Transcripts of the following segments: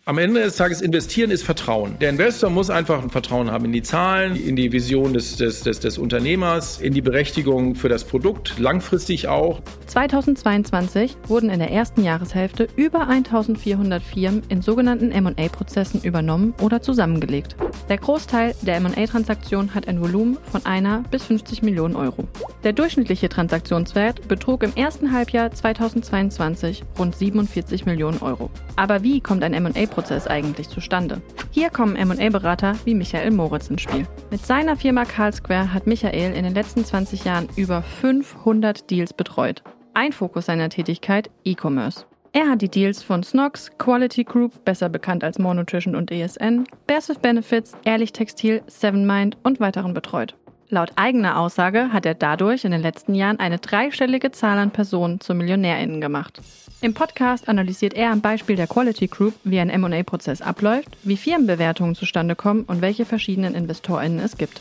Am Ende des Tages investieren ist Vertrauen. Der Investor muss einfach ein Vertrauen haben in die Zahlen, in die Vision des Unternehmers, in die Berechtigung für das Produkt, langfristig auch. 2022 wurden in der ersten Jahreshälfte über 1400 Firmen in sogenannten M&A-Prozessen übernommen oder zusammengelegt. Der Großteil der M&A-Transaktionen hat ein Volumen von 1 bis 50 Millionen Euro. Der durchschnittliche Transaktionswert betrug im ersten Halbjahr 2022 rund 47 Millionen Euro. Aber wie kommt ein M&A-Prozess eigentlich zustande? Hier kommen M&A-Berater wie Michael Moritz ins Spiel. Mit seiner Firma Carlsquare hat Michael in den letzten 20 Jahren über 500 Deals betreut. Ein Fokus seiner Tätigkeit: E-Commerce. Er hat die Deals von Snox, Quality Group, besser bekannt als More Nutrition und ESN, Bears with Benefits, Ehrlich Textil, 7Mind und weiteren betreut. Laut eigener Aussage hat er dadurch in den letzten Jahren eine dreistellige Zahl an Personen zu MillionärInnen gemacht. Im Podcast analysiert er am Beispiel der Quality Group, wie ein M&A-Prozess abläuft, wie Firmenbewertungen zustande kommen und welche verschiedenen InvestorInnen es gibt.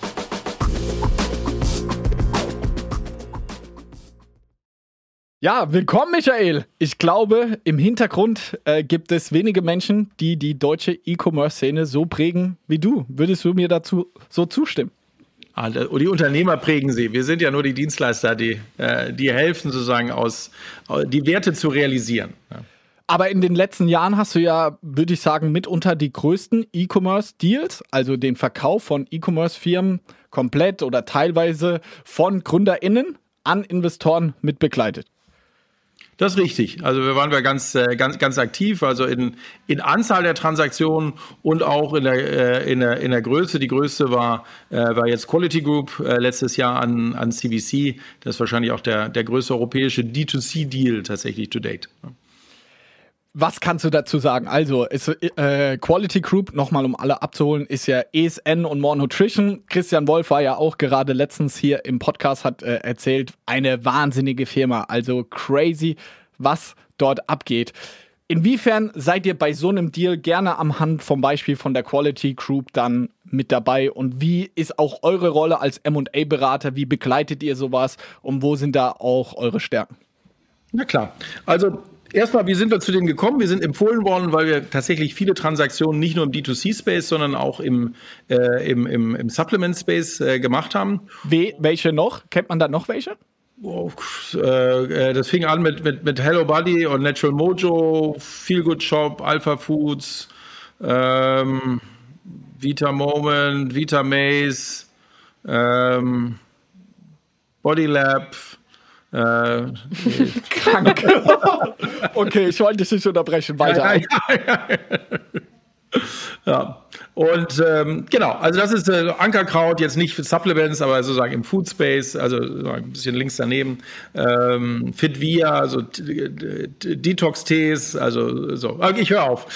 Ja, willkommen Michael. Ich glaube, im Hintergrund gibt es wenige Menschen, die die deutsche E-Commerce-Szene so prägen wie du. Würdest du mir dazu so zustimmen? Die Unternehmer prägen sie. Wir sind ja nur die Dienstleister, die helfen sozusagen die Werte zu realisieren. Ja. Aber in den letzten Jahren hast du ja, würde ich sagen, mitunter die größten E-Commerce-Deals, also den Verkauf von E-Commerce-Firmen komplett oder teilweise von GründerInnen an Investoren mit begleitet. Das ist richtig. Also wir waren ganz aktiv, also in Anzahl der Transaktionen und auch in der Größe. Die größte war jetzt Quality Group letztes Jahr an CVC. Das ist wahrscheinlich auch der größte europäische D2C-Deal tatsächlich to date. Was kannst du dazu sagen? Also, Quality Group, nochmal um alle abzuholen, ist ja ESN und More Nutrition. Christian Wolf war ja auch gerade letztens hier im Podcast, hat erzählt, eine wahnsinnige Firma. Also crazy, was dort abgeht. Inwiefern seid ihr bei so einem Deal gerne am Hand vom Beispiel von der Quality Group dann mit dabei? Und wie ist auch eure Rolle als M&A-Berater? Wie begleitet ihr sowas? Und wo sind da auch eure Stärken? Na klar, also erstmal, wie sind wir zu denen gekommen? Wir sind empfohlen worden, weil wir tatsächlich viele Transaktionen nicht nur im D2C-Space, sondern auch im Supplement-Space gemacht haben. Welche noch? Kennt man da noch welche? Das fing an mit Hello Buddy und Natural Mojo, Feel Good Shop, Alpha Foods, Vita Moment, Vita Maze, Body Lab. Krank. Okay, ich wollte dich nicht unterbrechen. Weiter. Ja. Und genau, also das ist Ankerkraut, jetzt nicht für Supplements, aber sozusagen im Food Space, also ein bisschen links daneben. Fitvia, also Detox-Tees, also so. Okay, ich höre auf.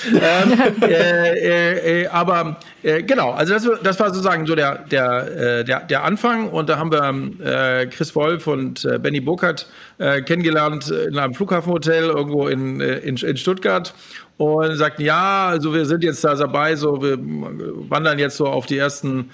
Aber genau, also das war sozusagen so der Anfang. Und da haben wir Chris Wolf und Benny Burkhardt kennengelernt in einem Flughafenhotel irgendwo in Stuttgart. Und sagten, ja, also wir sind jetzt da dabei, so wir wandern jetzt so auf die ersten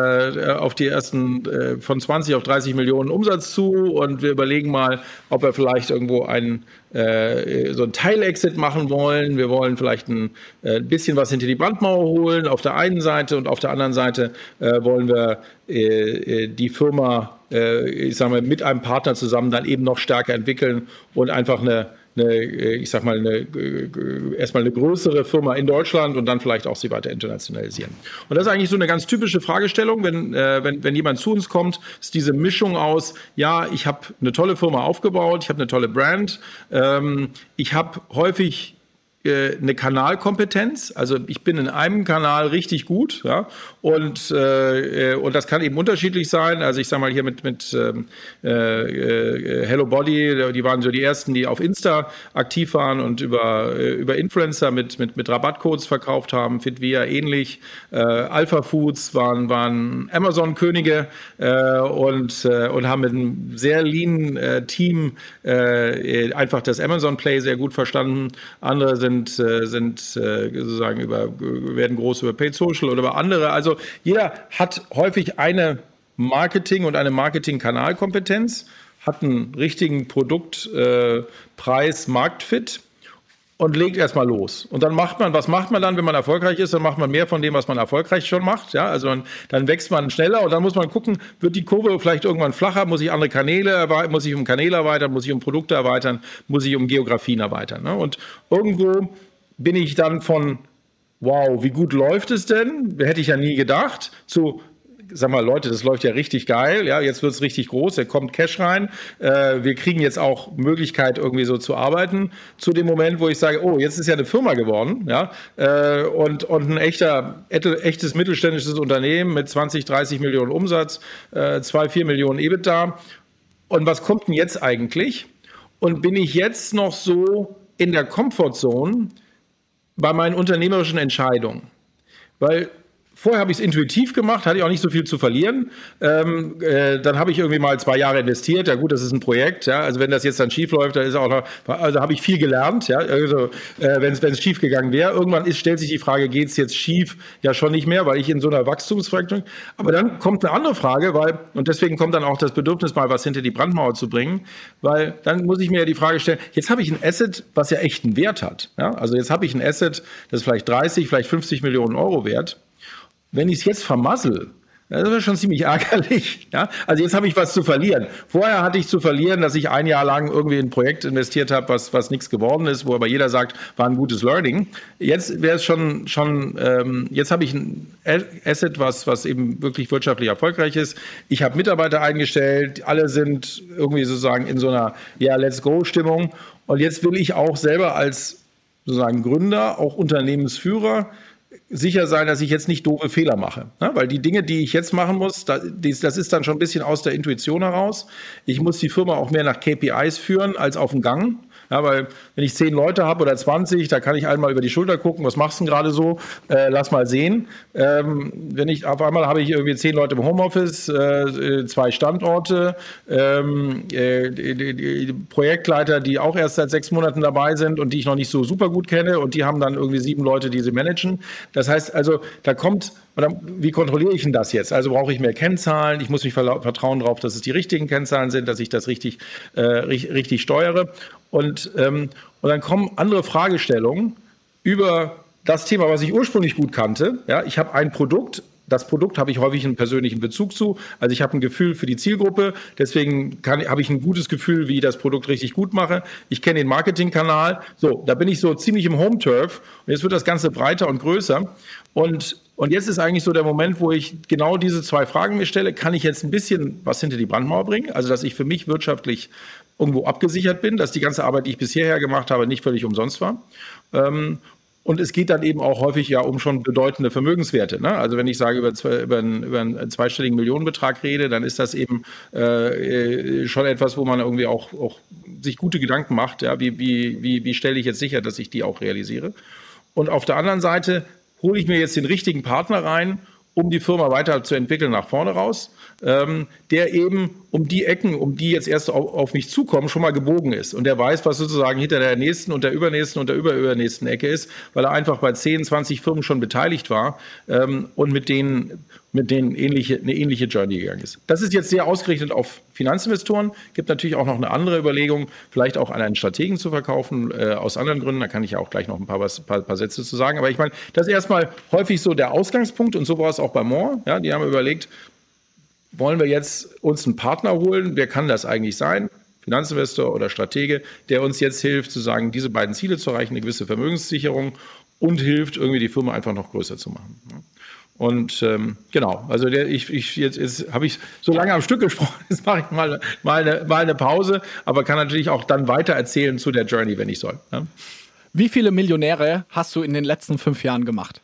von 20 auf 30 Millionen Umsatz zu und wir überlegen mal, ob wir vielleicht irgendwo so ein Teilexit machen wollen. Wir wollen vielleicht ein bisschen was hinter die Brandmauer holen auf der einen Seite und auf der anderen Seite wollen wir die Firma, ich sag mal, mit einem Partner zusammen dann eben noch stärker entwickeln und einfach erstmal eine größere Firma in Deutschland und dann vielleicht auch sie weiter internationalisieren. Und das ist eigentlich so eine ganz typische Fragestellung, wenn jemand zu uns kommt, ist diese Mischung aus, ja, ich habe eine tolle Firma aufgebaut, ich habe eine tolle Brand, ich habe häufig eine Kanalkompetenz, also ich bin in einem Kanal richtig gut, ja, und das kann eben unterschiedlich sein. Also ich sage mal hier mit Hello Body, die waren so die ersten, die auf Insta aktiv waren und über Influencer mit Rabattcodes verkauft haben. Fitvia ähnlich. Alpha Foods waren Amazon-Könige und haben mit einem sehr lean Team einfach das Amazon Play sehr gut verstanden. Andere sind sozusagen werden groß über Paid Social oder über andere. Also jeder hat häufig eine Marketing- und eine Marketing-Kanalkompetenz, hat einen richtigen Produkt-Preis-Marktfit und legt erstmal los. Und dann was macht man dann, wenn man erfolgreich ist? Dann macht man mehr von dem, was man erfolgreich schon macht. Ja, also dann wächst man schneller und dann muss man gucken, wird die Kurve vielleicht irgendwann flacher? Muss ich andere Kanäle erweitern? Muss ich um Kanäle erweitern? Muss ich um Produkte erweitern? Muss ich um Geografien erweitern? Ne? Und irgendwo bin ich dann von, wow, wie gut läuft es denn? Hätte ich ja nie gedacht, zu, sag mal, Leute, das läuft ja richtig geil, ja, jetzt wird es richtig groß, da kommt Cash rein, wir kriegen jetzt auch Möglichkeit, irgendwie so zu arbeiten, zu dem Moment, wo ich sage, oh, jetzt ist ja eine Firma geworden, ja, und ein echtes mittelständisches Unternehmen mit 20, 30 Millionen Umsatz, 2-4 Millionen EBITDA. Und was kommt denn jetzt eigentlich? Und bin ich jetzt noch so in der Comfortzone bei meinen unternehmerischen Entscheidungen? Weil vorher habe ich es intuitiv gemacht, hatte ich auch nicht so viel zu verlieren. Dann habe ich irgendwie mal 2 Jahre investiert. Ja gut, das ist ein Projekt. Ja? Also wenn das jetzt dann schief läuft, dann ist auch noch, also habe ich viel gelernt. Ja? Also wenn es schief gegangen wäre, irgendwann stellt sich die Frage, geht es jetzt schief? Ja schon nicht mehr, weil ich in so einer Wachstumsfraktion. Aber dann kommt eine andere Frage, und deswegen kommt dann auch das Bedürfnis, mal was hinter die Brandmauer zu bringen, weil dann muss ich mir ja die Frage stellen, jetzt habe ich ein Asset, was ja echt einen Wert hat. Ja? Also jetzt habe ich ein Asset, das ist vielleicht 30, vielleicht 50 Millionen Euro wert. Wenn ich es jetzt vermassel, das wäre schon ziemlich ärgerlich. Ja? Also jetzt habe ich was zu verlieren. Vorher hatte ich zu verlieren, dass ich ein Jahr lang irgendwie in ein Projekt investiert habe, was nichts geworden ist, wo aber jeder sagt, war ein gutes Learning. Jetzt wäre es schon jetzt habe ich ein Asset, was eben wirklich wirtschaftlich erfolgreich ist. Ich habe Mitarbeiter eingestellt, alle sind irgendwie sozusagen in so einer Let's-go-Stimmung. Und jetzt will ich auch selber als sozusagen Gründer, auch Unternehmensführer, sicher sein, dass ich jetzt nicht doofe Fehler mache. Ja, weil die Dinge, die ich jetzt machen muss, das ist dann schon ein bisschen aus der Intuition heraus. Ich muss die Firma auch mehr nach KPIs führen als auf dem Gang. Ja, weil wenn ich 10 Leute habe oder 20, da kann ich einmal über die Schulter gucken, was machst du denn gerade so? Lass mal sehen. Auf einmal habe ich irgendwie 10 Leute im Homeoffice, 2 Standorte, die Projektleiter, die auch erst seit 6 Monaten dabei sind und die ich noch nicht so super gut kenne und die haben dann irgendwie 7 Leute, die sie managen. Das heißt also, wie kontrolliere ich denn das jetzt? Also brauche ich mehr Kennzahlen, ich muss mich vertrauen darauf, dass es die richtigen Kennzahlen sind, dass ich das richtig steuere. Und dann kommen andere Fragestellungen über das Thema, was ich ursprünglich gut kannte. Ja, ich habe ein Produkt. Das Produkt habe ich häufig einen persönlichen Bezug zu. Also ich habe ein Gefühl für die Zielgruppe. Deswegen habe ich ein gutes Gefühl, wie ich das Produkt richtig gut mache. Ich kenne den Marketingkanal. So, da bin ich so ziemlich im Home-Turf. Und jetzt wird das Ganze breiter und größer. Und jetzt ist eigentlich so der Moment, wo ich genau diese 2 Fragen mir stelle. Kann ich jetzt ein bisschen was hinter die Brandmauer bringen? Also, dass ich für mich wirtschaftlich irgendwo abgesichert bin, dass die ganze Arbeit, die ich bisher gemacht habe, nicht völlig umsonst war. Und es geht dann eben auch häufig ja um schon bedeutende Vermögenswerte. Ne? Also wenn ich sage, über einen zweistelligen Millionenbetrag rede, dann ist das eben schon etwas, wo man irgendwie auch sich gute Gedanken macht. Ja? Wie stelle ich jetzt sicher, dass ich die auch realisiere? Und auf der anderen Seite hole ich mir jetzt den richtigen Partner rein, um die Firma weiter zu entwickeln nach vorne raus, der eben um die Ecken, um die jetzt erst auf mich zukommen, schon mal gebogen ist. Und der weiß, was sozusagen hinter der nächsten und der übernächsten und der übernächsten Ecke ist, weil er einfach bei 10, 20 Firmen schon beteiligt war und mit denen eine ähnliche Journey gegangen ist. Das ist jetzt sehr ausgerichtet auf Finanzinvestoren. Gibt natürlich auch noch eine andere Überlegung, vielleicht auch an einen Strategen zu verkaufen, aus anderen Gründen. Da kann ich ja auch gleich noch ein paar Sätze zu sagen. Aber ich meine, das ist erstmal häufig so der Ausgangspunkt und so war es auch bei More. Ja, die haben überlegt, wollen wir jetzt uns einen Partner holen? Wer kann das eigentlich sein? Finanzinvestor oder Stratege, der uns jetzt hilft, zu sagen, diese beiden Ziele zu erreichen, eine gewisse Vermögenssicherung und hilft, irgendwie die Firma einfach noch größer zu machen. Und genau, also jetzt habe ich so lange am Stück gesprochen, jetzt mache ich mal eine Pause, aber kann natürlich auch dann weiter erzählen zu der Journey, wenn ich soll. Ja? Wie viele Millionäre hast du in den letzten 5 Jahren gemacht?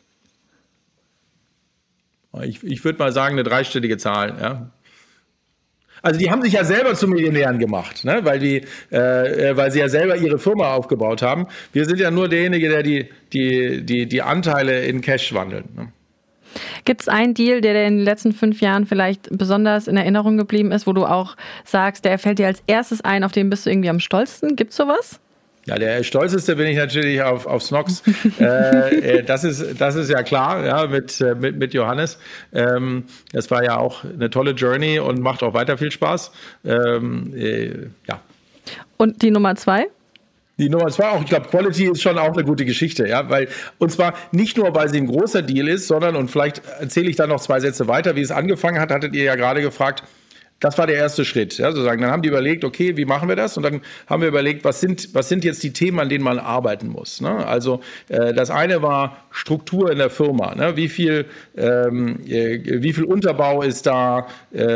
Ich würde mal sagen, eine 3-stellige Zahl, ja. Also die haben sich ja selber zu Millionären gemacht, ne? Weil sie ja selber ihre Firma aufgebaut haben. Wir sind ja nur derjenige, der die Anteile in Cash wandelt. Ne? Gibt es einen Deal, der in den letzten 5 Jahren vielleicht besonders in Erinnerung geblieben ist, wo du auch sagst, der fällt dir als erstes ein, auf den bist du irgendwie am stolzesten? Gibt's sowas? Ja, der stolzeste bin ich natürlich auf Snox. Das ist ja klar, ja, mit Johannes. Das war ja auch eine tolle Journey und macht auch weiter viel Spaß. Ja. Und die Nummer 2? Die Nummer 2 auch, ich glaube, Quality ist schon auch eine gute Geschichte, ja, weil, und zwar nicht nur, weil sie ein großer Deal ist, sondern, und vielleicht erzähle ich da noch 2 Sätze weiter, wie es angefangen hat, hattet ihr ja gerade gefragt. Das war der erste Schritt, ja, sozusagen. Dann haben die überlegt, okay, wie machen wir das? Und dann haben wir überlegt, was sind jetzt die Themen, an denen man arbeiten muss, ne? Also das eine war Struktur in der Firma, ne? Wie viel Unterbau ist da?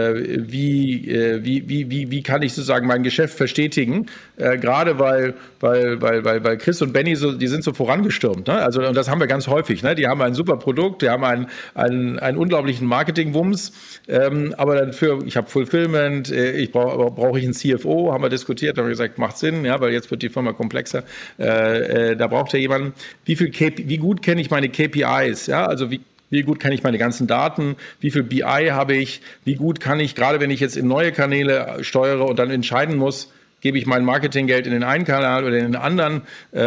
Wie kann ich sozusagen mein Geschäft verstetigen? Gerade weil Chris und Benny die sind so vorangestürmt, ne? Also, und das haben wir ganz häufig, ne? Die haben ein super Produkt, die haben einen unglaublichen Marketing-Wumms, aber dann ich habe Fulfillment, brauche ich einen CFO, haben wir diskutiert, haben wir gesagt, macht Sinn, ja, weil jetzt wird die Firma komplexer. Da braucht ja jemand, wie gut kenne ich meine KPIs, ja, also wie gut kenne ich meine ganzen Daten, wie viel BI habe ich, wie gut kann ich, gerade wenn ich jetzt in neue Kanäle steuere und dann entscheiden muss, gebe ich mein Marketinggeld in den einen Kanal oder in den anderen,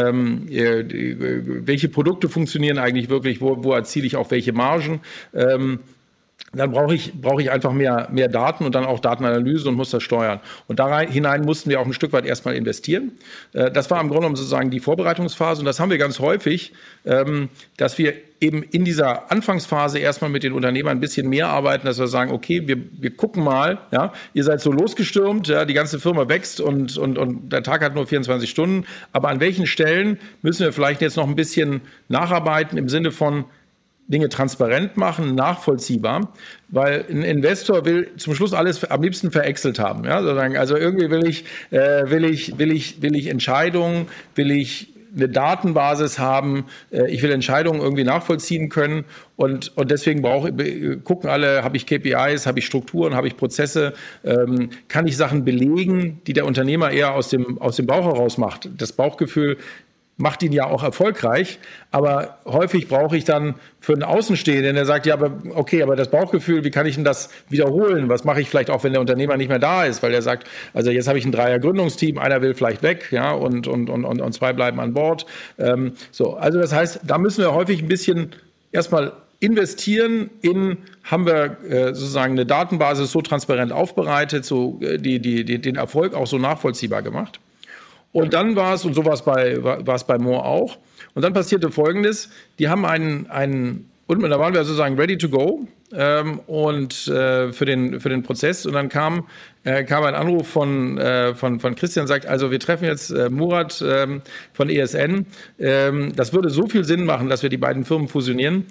welche Produkte funktionieren eigentlich wirklich, wo erziele ich auch welche Margen, dann brauche ich einfach mehr Daten und dann auch Datenanalyse und muss das steuern. Und da hinein mussten wir auch ein Stück weit erstmal investieren. Das war im Grunde genommen sozusagen die Vorbereitungsphase. Und das haben wir ganz häufig, dass wir eben in dieser Anfangsphase erstmal mit den Unternehmern ein bisschen mehr arbeiten, dass wir sagen, okay, wir gucken mal, ja, ihr seid so losgestürmt, ja, die ganze Firma wächst und der Tag hat nur 24 Stunden. Aber an welchen Stellen müssen wir vielleicht jetzt noch ein bisschen nacharbeiten im Sinne von Dinge transparent machen, nachvollziehbar, weil ein Investor will zum Schluss alles am liebsten verexelt haben. Ja? Also irgendwie will ich Entscheidungen, will ich eine Datenbasis haben, ich will Entscheidungen irgendwie nachvollziehen können und deswegen gucken alle, habe ich KPIs, habe ich Strukturen, habe ich Prozesse, kann ich Sachen belegen, die der Unternehmer eher aus dem Bauch heraus macht. Das Bauchgefühl macht ihn ja auch erfolgreich, aber häufig brauche ich dann für einen Außenstehenden, der sagt, ja, aber das Bauchgefühl, wie kann ich denn das wiederholen? Was mache ich vielleicht auch, wenn der Unternehmer nicht mehr da ist? Weil der sagt, also jetzt habe ich ein 3er-Gründungsteam, einer will vielleicht weg, ja, und 2 bleiben an Bord. Also das heißt, da müssen wir häufig ein bisschen erstmal investieren haben wir sozusagen eine Datenbasis so transparent aufbereitet, so den Erfolg auch so nachvollziehbar gemacht. Und dann war es, und so war es bei More auch, und dann passierte Folgendes, die haben und da waren wir sozusagen ready to go für den Prozess, und dann kam ein Anruf von Christian, sagt, also wir treffen jetzt Murat von ESN, das würde so viel Sinn machen, dass wir die beiden Firmen fusionieren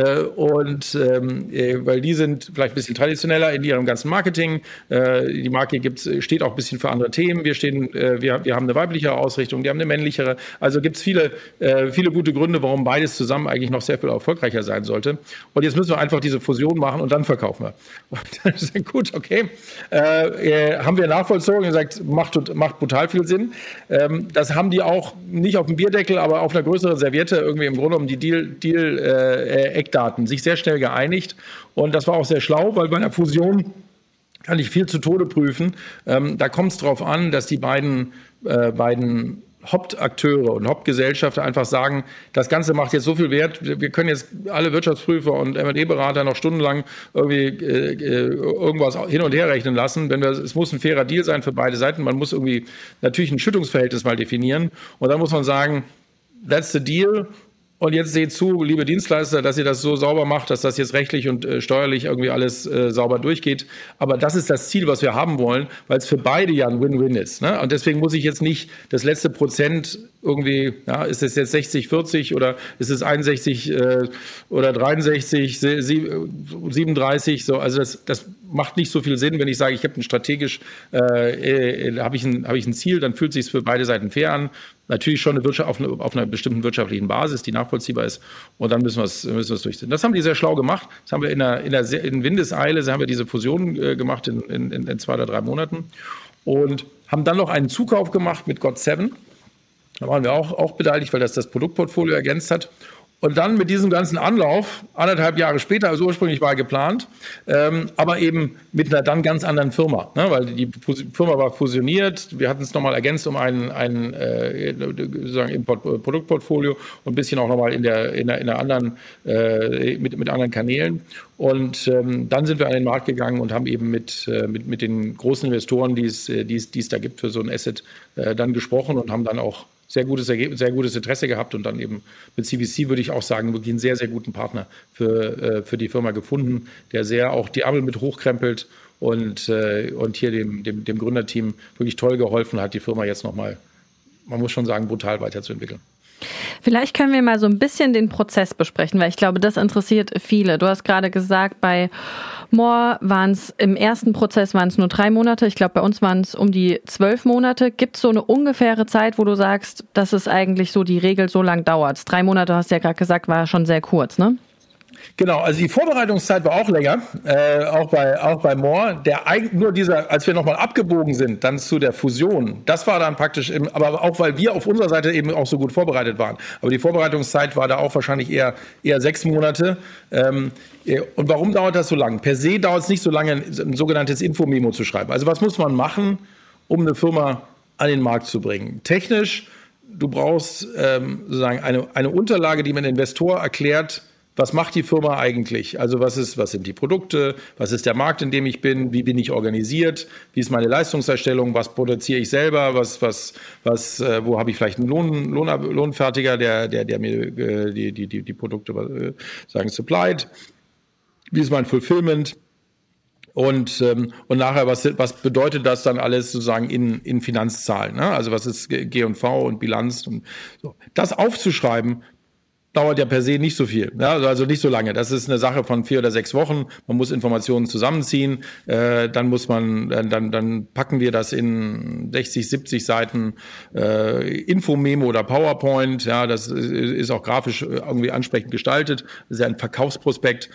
weil die sind vielleicht ein bisschen traditioneller in ihrem ganzen Marketing, die Marke steht auch ein bisschen für andere Themen, wir haben eine weiblichere Ausrichtung, die haben eine männlichere, also gibt es viele gute Gründe, warum beides zusammen eigentlich noch sehr viel erfolgreicher sein sollte, und jetzt müssen wir einfach diese Fusion machen und dann verkaufen wir. Und dann ist dann gut, okay, haben wir nachvollzogen und gesagt, macht brutal viel Sinn. Das haben die auch nicht auf dem Bierdeckel, aber auf einer größeren Serviette irgendwie im Grunde um die Deal-Eckdaten sich sehr schnell geeinigt. Und das war auch sehr schlau, weil bei einer Fusion kann ich viel zu Tode prüfen. Da kommt es darauf an, dass die beiden Hauptakteure und Hauptgesellschaften einfach sagen, das Ganze macht jetzt so viel Wert, wir können jetzt alle Wirtschaftsprüfer und M&A-Berater noch stundenlang irgendwie irgendwas hin und her rechnen lassen. Es muss ein fairer Deal sein für beide Seiten, man muss irgendwie natürlich ein Schüttungsverhältnis mal definieren, und dann muss man sagen, that's the deal. Und jetzt seht zu, liebe Dienstleister, dass ihr das so sauber macht, dass das jetzt rechtlich und steuerlich irgendwie alles sauber durchgeht. Aber das ist das Ziel, was wir haben wollen, weil es für beide ja ein Win-Win ist. Ne? Und deswegen muss ich jetzt nicht das letzte Prozent irgendwie, ja, ist es jetzt 60, 40 oder ist es 61 oder 63, 37? So, also das macht nicht so viel Sinn, wenn ich sage, ich habe strategisch habe ich ein Ziel, dann fühlt es sich für beide Seiten fair an. Natürlich schon auf einer bestimmten wirtschaftlichen Basis, die nachvollziehbar ist, und dann müssen wir es durchziehen. Das haben die sehr schlau gemacht. Das haben wir in Windeseile haben wir diese Fusion gemacht in 2 oder 3 Monaten und haben dann noch einen Zukauf gemacht mit GOT7. Da waren wir auch beteiligt, weil das Produktportfolio ergänzt hat. Und dann mit diesem ganzen Anlauf, 1,5 Jahre später, also ursprünglich war geplant, aber eben mit einer dann ganz anderen Firma, ne? Weil die Firma war fusioniert, wir hatten es nochmal ergänzt um ein sozusagen Produktportfolio und ein bisschen auch nochmal in der anderen, mit anderen Kanälen. Und dann sind wir an den Markt gegangen und haben eben mit den großen Investoren, die es da gibt für so ein Asset, dann gesprochen und haben dann auch sehr gutes Interesse gehabt und dann eben mit CVC würde ich auch sagen, wirklich einen sehr, sehr guten Partner für die Firma gefunden, der sehr auch die Ärmel mit hochkrempelt und hier dem Gründerteam wirklich toll geholfen hat, die Firma jetzt nochmal, man muss schon sagen, brutal weiterzuentwickeln. Vielleicht können wir mal so ein bisschen den Prozess besprechen, weil ich glaube, das interessiert viele. Du hast gerade gesagt, bei More im ersten Prozess waren es nur 3 Monate. Ich glaube, bei uns waren es um die 12 Monate. Gibt es so eine ungefähre Zeit, wo du sagst, dass es eigentlich so die Regel so lang dauert? 3 Monate, hast du ja gerade gesagt, war schon sehr kurz, ne? Genau, also die Vorbereitungszeit war auch länger, auch bei More. Als wir nochmal abgebogen sind, dann zu der Fusion, das war dann praktisch, aber auch weil wir auf unserer Seite eben auch so gut vorbereitet waren. Aber die Vorbereitungszeit war da auch wahrscheinlich eher 6 Monate. Und warum dauert das so lang? Per se dauert es nicht so lange, ein sogenanntes Infomemo zu schreiben. Also was muss man machen, um eine Firma an den Markt zu bringen? Technisch, du brauchst sozusagen eine Unterlage, die man dem Investor erklärt, was macht die Firma eigentlich? Also was sind die Produkte? Was ist der Markt, in dem ich bin? Wie bin ich organisiert? Wie ist meine Leistungserstellung? Was produziere ich selber? Wo habe ich vielleicht einen Lohnfertiger, der mir die Produkte supplied? Wie ist mein Fulfillment? Und nachher, was bedeutet das dann alles sozusagen in Finanzzahlen? Ne? Also was ist G&V und Bilanz? Und so. Das aufzuschreiben, dauert ja per se nicht so viel, ja, also nicht so lange. Das ist eine Sache von 4 oder 6 Wochen. Man muss Informationen zusammenziehen, dann packen wir das in 60, 70 Seiten Infomemo oder PowerPoint. Ja, das ist auch grafisch irgendwie ansprechend gestaltet. Das ist ja ein Verkaufsprospekt.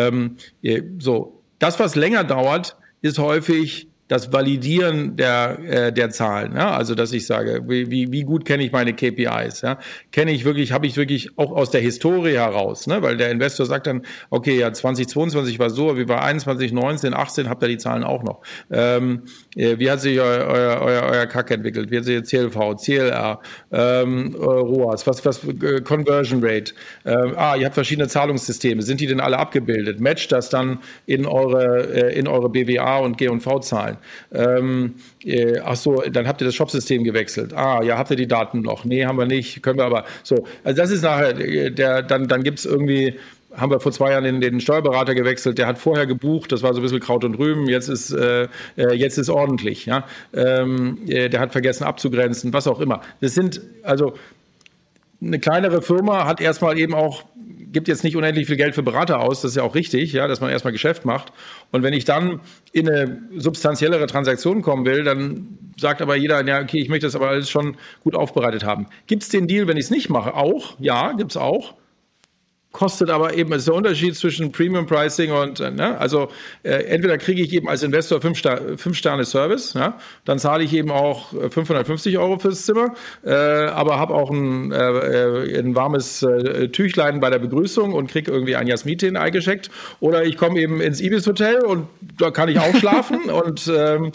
Das, was länger dauert, ist häufig das Validieren der Zahlen, ja? Also dass ich sage, wie gut kenne ich meine KPIs, ja? Habe ich wirklich auch aus der Historie heraus, ne? Weil der Investor sagt dann, okay, ja 2022 war so, wie war 21, 19, 18, habt ihr die Zahlen auch noch. Wie hat sich euer CAC entwickelt? Wie hat sich CLV, CLR, ROAS, was Conversion Rate? Ihr habt verschiedene Zahlungssysteme, sind die denn alle abgebildet? Matcht das dann in eure BWA und G&V-Zahlen? Dann habt ihr das Shopsystem gewechselt. Habt ihr die Daten noch? Nee, haben wir nicht, können wir aber. So, also das ist nachher, dann gibt es irgendwie, haben wir vor 2 Jahren den Steuerberater gewechselt, der hat vorher gebucht, das war so ein bisschen Kraut und Rüben, jetzt ist ordentlich. Ja? Der hat vergessen abzugrenzen, was auch immer. Das sind, also eine kleinere Firma hat erstmal eben auch, gibt jetzt nicht unendlich viel Geld für Berater aus, das ist ja auch richtig, ja, dass man erstmal Geschäft macht. Und wenn ich dann in eine substanziellere Transaktion kommen will, dann sagt aber jeder, ja, okay, ich möchte das aber alles schon gut aufbereitet haben. Gibt es den Deal, wenn ich es nicht mache? Auch, ja, gibt es auch. Kostet aber eben, es ist der Unterschied zwischen Premium Pricing und, entweder kriege ich eben als Investor 5-Sterne-Service, ja, dann zahle ich eben auch 550 € fürs Zimmer, aber habe auch ein warmes Tüchlein bei der Begrüßung und kriege irgendwie ein Jasmin eingeschenkt. Oder ich komme eben ins Ibis Hotel und da kann ich auch schlafen und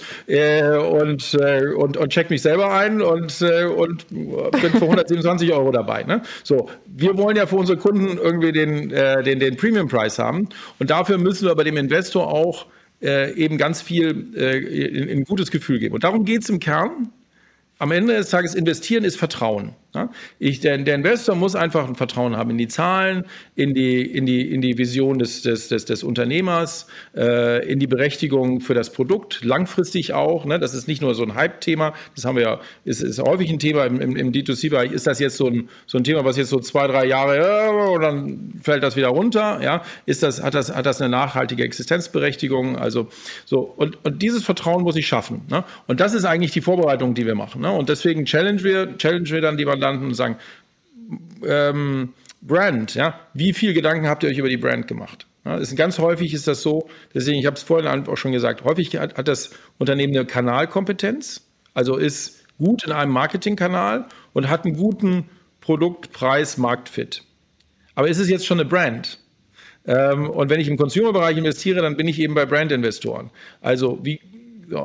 check mich selber ein und bin für 127 € dabei. Ne? So, wir wollen ja für unsere Kunden irgendwie den Premium-Preis haben. Und dafür müssen wir bei dem Investor auch eben ganz viel ein gutes Gefühl geben. Und darum geht es im Kern. Am Ende des Tages, investieren ist Vertrauen. Ja? Der Investor muss einfach ein Vertrauen haben in die Zahlen, in die Vision des Unternehmers, in die Berechtigung für das Produkt, langfristig auch. Ne? Das ist nicht nur so ein Hype-Thema, das haben wir ja, ist häufig ein Thema im D2C-Bereich. Ist das jetzt so ein Thema, was jetzt so 2, 3 Jahre und dann fällt das wieder runter? Ja? Hat das eine nachhaltige Existenzberechtigung? Also so, und dieses Vertrauen muss ich schaffen. Ne? Und das ist eigentlich die Vorbereitung, die wir machen. Ne? Und deswegen challenge wir dann die Mandanten und sagen, Brand, ja, wie viel Gedanken habt ihr euch über die Brand gemacht? Ja, ganz häufig ist das so, deswegen, ich habe es vorhin auch schon gesagt, häufig hat das Unternehmen eine Kanalkompetenz, also ist gut in einem Marketingkanal und hat einen guten Produkt-Preis-Marktfit. Aber ist es jetzt schon eine Brand? Und wenn ich im Consumer-Bereich investiere, dann bin ich eben bei Brand-Investoren. Also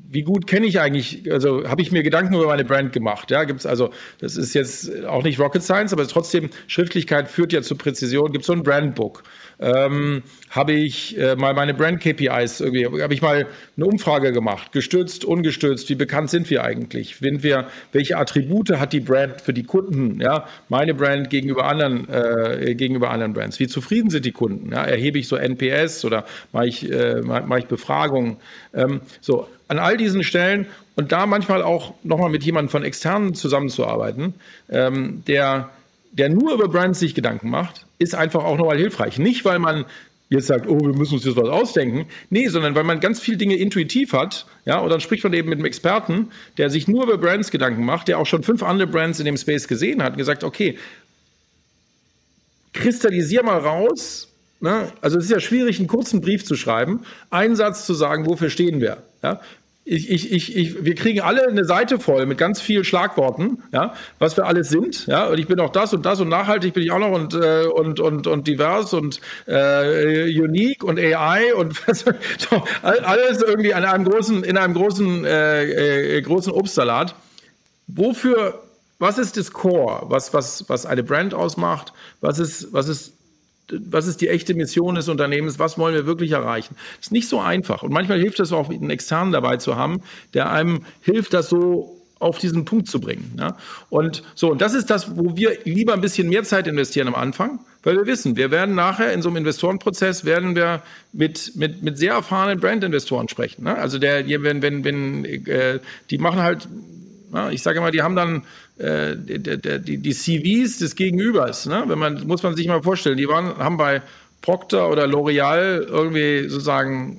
wie gut kenne ich eigentlich, also habe ich mir Gedanken über meine Brand gemacht, ja, gibt's also, das ist jetzt auch nicht Rocket Science, aber trotzdem, Schriftlichkeit führt ja zu Präzision, gibt es so ein Brandbook. Habe ich mal meine Brand-KPIs irgendwie, habe ich mal eine Umfrage gemacht, gestützt, ungestützt, wie bekannt sind wir eigentlich? Welche Attribute hat die Brand für die Kunden? Ja, meine Brand gegenüber anderen Brands. Wie zufrieden sind die Kunden? Ja, erhebe ich so NPS oder mache ich Befragungen? So, an all diesen Stellen und da manchmal auch nochmal mit jemandem von Externen zusammenzuarbeiten, der nur über Brands sich Gedanken macht, ist einfach auch nochmal hilfreich. Nicht, weil man jetzt sagt, oh, wir müssen uns jetzt was ausdenken. Nee, sondern weil man ganz viele Dinge intuitiv hat. Ja, und dann spricht man eben mit einem Experten, der sich nur über Brands Gedanken macht, der auch schon 5 andere Brands in dem Space gesehen hat und gesagt, okay, kristallisier mal raus. Ne? Also es ist ja schwierig, einen kurzen Brief zu schreiben, einen Satz zu sagen, wofür stehen wir. Ja? Wir kriegen alle eine Seite voll mit ganz vielen Schlagworten, ja, was wir alles sind, ja, und ich bin auch das und nachhaltig bin ich auch noch und divers und unique und AI und alles irgendwie in einem großen Obstsalat. Was ist das Core, was eine Brand ausmacht? Was ist die echte Mission des Unternehmens, was wollen wir wirklich erreichen? Das ist nicht so einfach. Und manchmal hilft es auch, einen Externen dabei zu haben, der einem hilft, das so auf diesen Punkt zu bringen. Ja? Und das ist das, wo wir lieber ein bisschen mehr Zeit investieren am Anfang, weil wir wissen, wir werden nachher in so einem Investorenprozess mit sehr erfahrenen Brand-Investoren sprechen. Ne? Also die machen halt, ich sage mal, die haben dann die CVs des Gegenübers, ne? Muss man sich mal vorstellen, haben bei Procter oder L'Oreal irgendwie sozusagen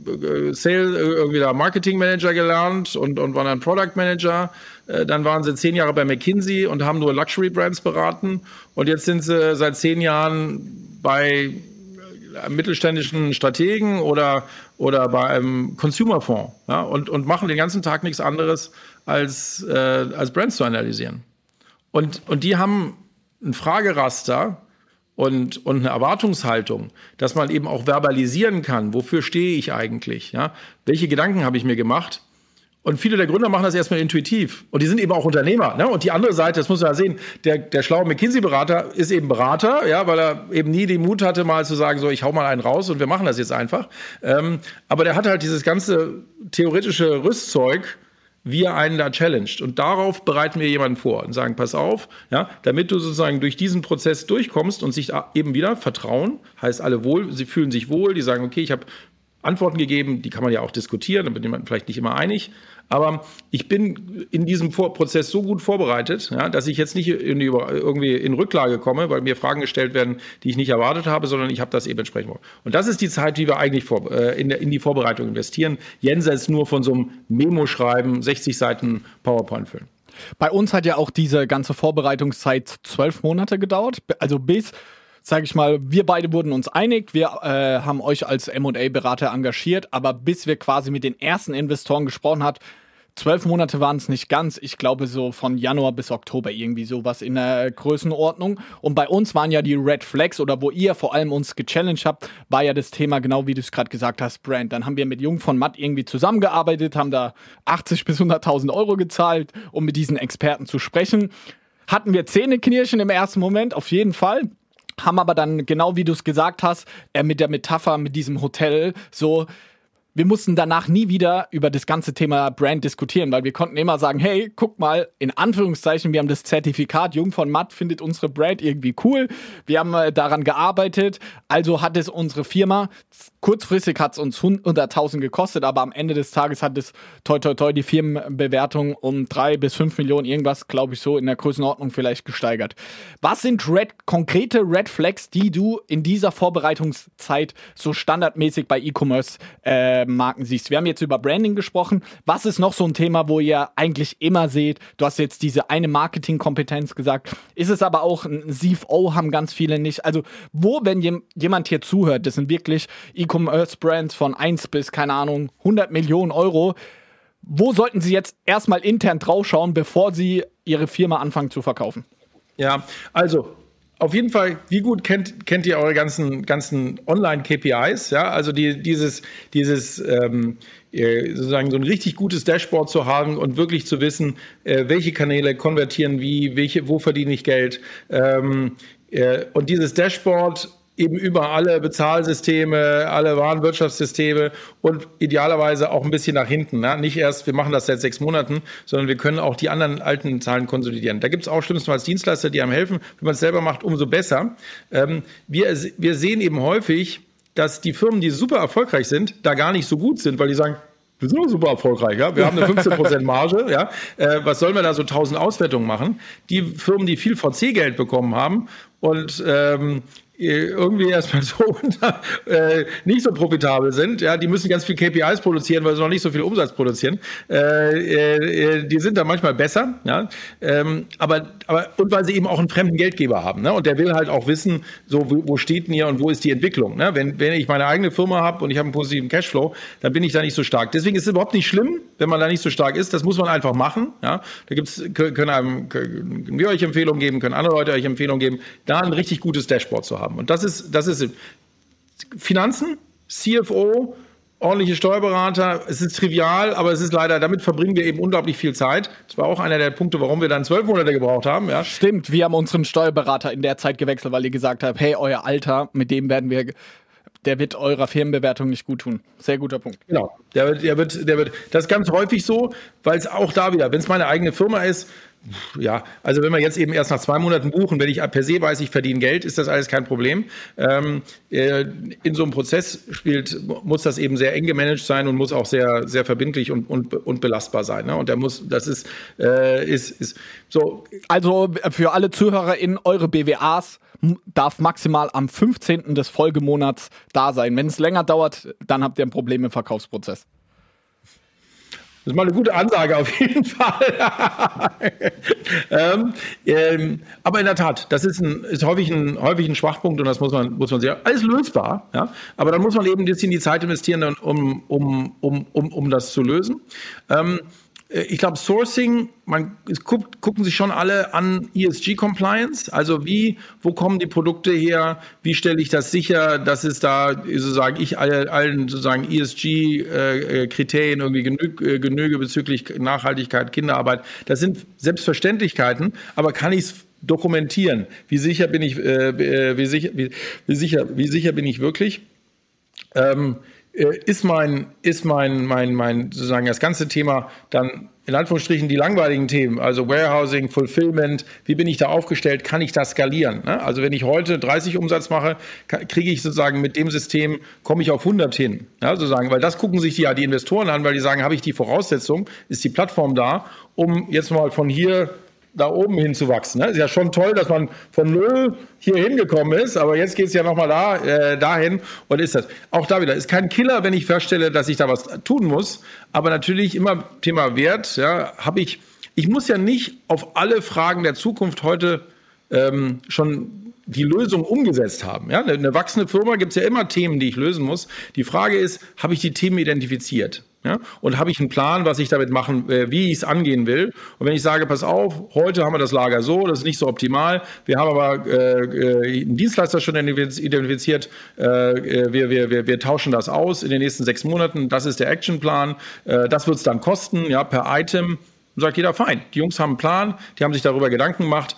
irgendwie da Marketing Manager gelernt und waren dann Product Manager. Dann waren sie 10 Jahre bei McKinsey und haben nur Luxury Brands beraten. Und jetzt sind sie seit 10 Jahren bei mittelständischen Strategen oder bei einem Consumerfonds, ja, und machen den ganzen Tag nichts anderes als Brands zu analysieren. Und die haben ein Frageraster und eine Erwartungshaltung, dass man eben auch verbalisieren kann, wofür stehe ich eigentlich, ja? Welche Gedanken habe ich mir gemacht? Und viele der Gründer machen das erstmal intuitiv. Und die sind eben auch Unternehmer. Ne? Und die andere Seite, das muss man ja sehen, der schlaue McKinsey-Berater ist eben Berater, ja, weil er eben nie den Mut hatte, mal zu sagen, so, ich hau mal einen raus und wir machen das jetzt einfach. Aber der hat halt dieses ganze theoretische Rüstzeug, wie er einen da challenged. Und darauf bereiten wir jemanden vor und sagen, pass auf, ja, damit du sozusagen durch diesen Prozess durchkommst und sich eben wieder vertrauen, heißt sie fühlen sich wohl, die sagen, okay, ich habe Antworten gegeben, die kann man ja auch diskutieren, da wird man vielleicht nicht immer einig. Aber ich bin in diesem Prozess so gut vorbereitet, ja, dass ich jetzt nicht irgendwie in Rücklage komme, weil mir Fragen gestellt werden, die ich nicht erwartet habe, sondern ich habe das eben entsprechend. Und das ist die Zeit, die wir eigentlich in die Vorbereitung investieren. Jenseits nur von so einem Memo-Schreiben, 60 Seiten PowerPoint füllen. Bei uns hat ja auch diese ganze Vorbereitungszeit 12 Monate gedauert. Also sage ich mal, wir beide wurden uns einig, wir haben euch als M&A-Berater engagiert, aber bis wir quasi mit den ersten Investoren gesprochen haben, 12 Monate waren es nicht ganz, ich glaube so von Januar bis Oktober irgendwie sowas in der Größenordnung. Und bei uns waren ja die Red Flags oder wo ihr vor allem uns gechallenged habt, war ja das Thema, genau wie du es gerade gesagt hast, Brand. Dann haben wir mit Jung von Matt irgendwie zusammengearbeitet, haben da 80.000 bis 100.000 Euro gezahlt, um mit diesen Experten zu sprechen. Hatten wir Zähneknirschen im ersten Moment, auf jeden Fall. Haben aber dann, genau wie du es gesagt hast, mit der Metapher, mit diesem Hotel, so, wir mussten danach nie wieder über das ganze Thema Brand diskutieren, weil wir konnten immer sagen, hey, guck mal, in Anführungszeichen, wir haben das Zertifikat, Jung von Matt findet unsere Brand irgendwie cool, wir haben daran gearbeitet, also hat es unsere Firma, kurzfristig hat es uns 100.000 gekostet, aber am Ende des Tages hat es toi toi toi die Firmenbewertung um 3 bis 5 Millionen irgendwas, glaube ich, so in der Größenordnung vielleicht gesteigert. Was sind konkrete Red Flags, die du in dieser Vorbereitungszeit so standardmäßig bei E-Commerce Marken siehst? Wir haben jetzt über Branding gesprochen. Was ist noch so ein Thema, wo ihr eigentlich immer seht, du hast jetzt diese eine Marketingkompetenz gesagt, ist es aber auch ein CFO, haben ganz viele nicht. Also wo, wenn jemand hier zuhört, das sind wirklich E-Commerce-Brands von 1 bis, keine Ahnung, 100 Millionen Euro, wo sollten sie jetzt erstmal intern draufschauen, bevor sie ihre Firma anfangen zu verkaufen? Ja, also auf jeden Fall, wie gut kennt ihr eure ganzen Online-KPIs? Ja, also dieses sozusagen so ein richtig gutes Dashboard zu haben und wirklich zu wissen, welche Kanäle konvertieren wo verdiene ich Geld. Und dieses Dashboard eben über alle Bezahlsysteme, alle Warenwirtschaftssysteme und idealerweise auch ein bisschen nach hinten. Ne? Nicht erst, wir machen das seit 6 Monaten, sondern wir können auch die anderen alten Zahlen konsolidieren. Da gibt es auch schlimmstenfalls Dienstleister, die einem helfen. Wenn man es selber macht, umso besser. Wir sehen eben häufig, dass die Firmen, die super erfolgreich sind, da gar nicht so gut sind, weil die sagen, wir sind auch super erfolgreich, ja. Wir haben eine 15% Marge, ja. Was sollen wir da so 1000 Auswertungen machen? Die Firmen, die viel VC-Geld bekommen haben und irgendwie erstmal so nicht so profitabel sind, ja, die müssen ganz viel KPIs produzieren, weil sie noch nicht so viel Umsatz produzieren. Die sind da manchmal besser, ja, aber und weil sie eben auch einen fremden Geldgeber haben, ne? Und der will halt auch wissen, so wo steht denn hier und wo ist die Entwicklung, ne? Wenn ich meine eigene Firma habe und ich habe einen positiven Cashflow, dann bin ich da nicht so stark. Deswegen ist es überhaupt nicht schlimm, wenn man da nicht so stark ist. Das muss man einfach machen, ja. Da können wir euch Empfehlungen geben, können andere Leute euch Empfehlungen geben, da ein richtig gutes Dashboard zu haben. Und das ist Finanzen, CFO, ordentliche Steuerberater. Es ist trivial, aber es ist leider, damit verbringen wir eben unglaublich viel Zeit. Das war auch einer der Punkte, warum wir dann 12 Monate gebraucht haben. Ja. Stimmt, wir haben unseren Steuerberater in der Zeit gewechselt, weil ihr gesagt habt, hey, euer Alter, mit dem der wird eurer Firmenbewertung nicht gut tun. Sehr guter Punkt. Genau, der wird, das ist ganz häufig so, weil es auch da wieder, wenn es meine eigene Firma ist, ja, also wenn wir jetzt eben erst nach 2 Monaten buchen, wenn ich per se weiß, ich verdiene Geld, ist das alles kein Problem. In so einem Prozess muss das eben sehr eng gemanagt sein und muss auch sehr, sehr verbindlich und belastbar sein. Ne? Und ist so. Also für alle ZuhörerInnen, eure BWAs darf maximal am 15. des Folgemonats da sein. Wenn es länger dauert, dann habt ihr ein Problem im Verkaufsprozess. Das ist mal eine gute Ansage auf jeden Fall. Aber in der Tat, das ist häufig ein Schwachpunkt und das muss man sehr, alles lösbar. Ja? Aber dann muss man eben ein bisschen die Zeit investieren, um das zu lösen. Ich glaube, Sourcing, gucken sich schon alle an ESG-Compliance, also wo kommen die Produkte her, wie stelle ich das sicher, dass es da sozusagen allen sozusagen ESG-Kriterien irgendwie genüge bezüglich Nachhaltigkeit, Kinderarbeit. Das sind Selbstverständlichkeiten, aber kann ich es dokumentieren? Wie sicher bin ich wirklich? Ist mein sozusagen das ganze Thema dann in Anführungsstrichen die langweiligen Themen, also Warehousing, Fulfillment, wie bin ich da aufgestellt, kann ich das skalieren? Ne? Also wenn ich heute 30 Umsatz mache, kriege ich sozusagen mit dem System, komme ich auf 100 hin, ja, sozusagen, weil das gucken sich die Investoren an, weil die sagen, habe ich die Voraussetzung, ist die Plattform da, um jetzt mal von hier da oben hinzuwachsen. Ne? Ist ja schon toll, dass man von 0 hier hingekommen ist, aber jetzt geht es ja nochmal dahin und ist das. Auch da wieder, ist kein Killer, wenn ich feststelle, dass ich da was tun muss, aber natürlich immer Thema Wert, ja, ich muss ja nicht auf alle Fragen der Zukunft heute schon die Lösung umgesetzt haben. Ja? Eine wachsende Firma gibt es ja immer Themen, die ich lösen muss. Die Frage ist, habe ich die Themen identifiziert? Ja? Und habe ich einen Plan, was ich damit machen, wie ich es angehen will? Und wenn ich sage, pass auf, heute haben wir das Lager so, das ist nicht so optimal, wir haben aber einen Dienstleister schon identifiziert, wir tauschen das aus in den nächsten 6 Monaten, das ist der Actionplan, das wird es dann kosten, ja, per Item. Und sagt jeder, fein, die Jungs haben einen Plan, die haben sich darüber Gedanken gemacht,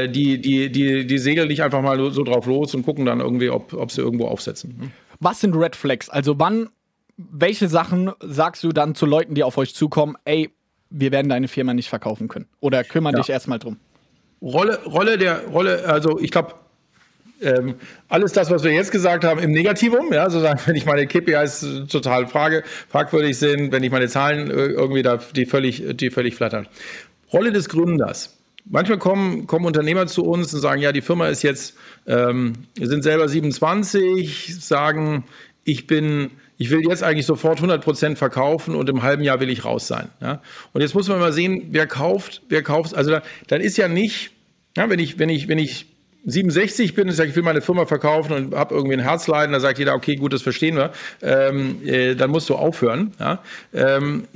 die segeln nicht einfach mal so drauf los und gucken dann irgendwie, ob sie irgendwo aufsetzen. Was sind Red Flags? Also welche Sachen sagst du dann zu Leuten, die auf euch zukommen, ey, wir werden deine Firma nicht verkaufen können? Oder kümmern dich erstmal drum? Rolle, also ich glaube, alles das, was wir jetzt gesagt haben, im Negativum, ja, sozusagen, wenn ich meine KPIs total fragwürdig sind, wenn ich meine Zahlen irgendwie die völlig flattern. Rolle des Gründers. Manchmal kommen Unternehmer zu uns und sagen, ja, die Firma ist jetzt, wir sind selber 27, sagen, ich will jetzt eigentlich sofort 100% verkaufen und im halben Jahr will ich raus sein. Ja? Und jetzt muss man mal sehen, wer kauft. Also dann ist ja nicht, ja, wenn ich 67 bin und sage, ich will meine Firma verkaufen und habe irgendwie ein Herzleiden, da sagt jeder, okay, gut, das verstehen wir, dann musst du aufhören. Ja?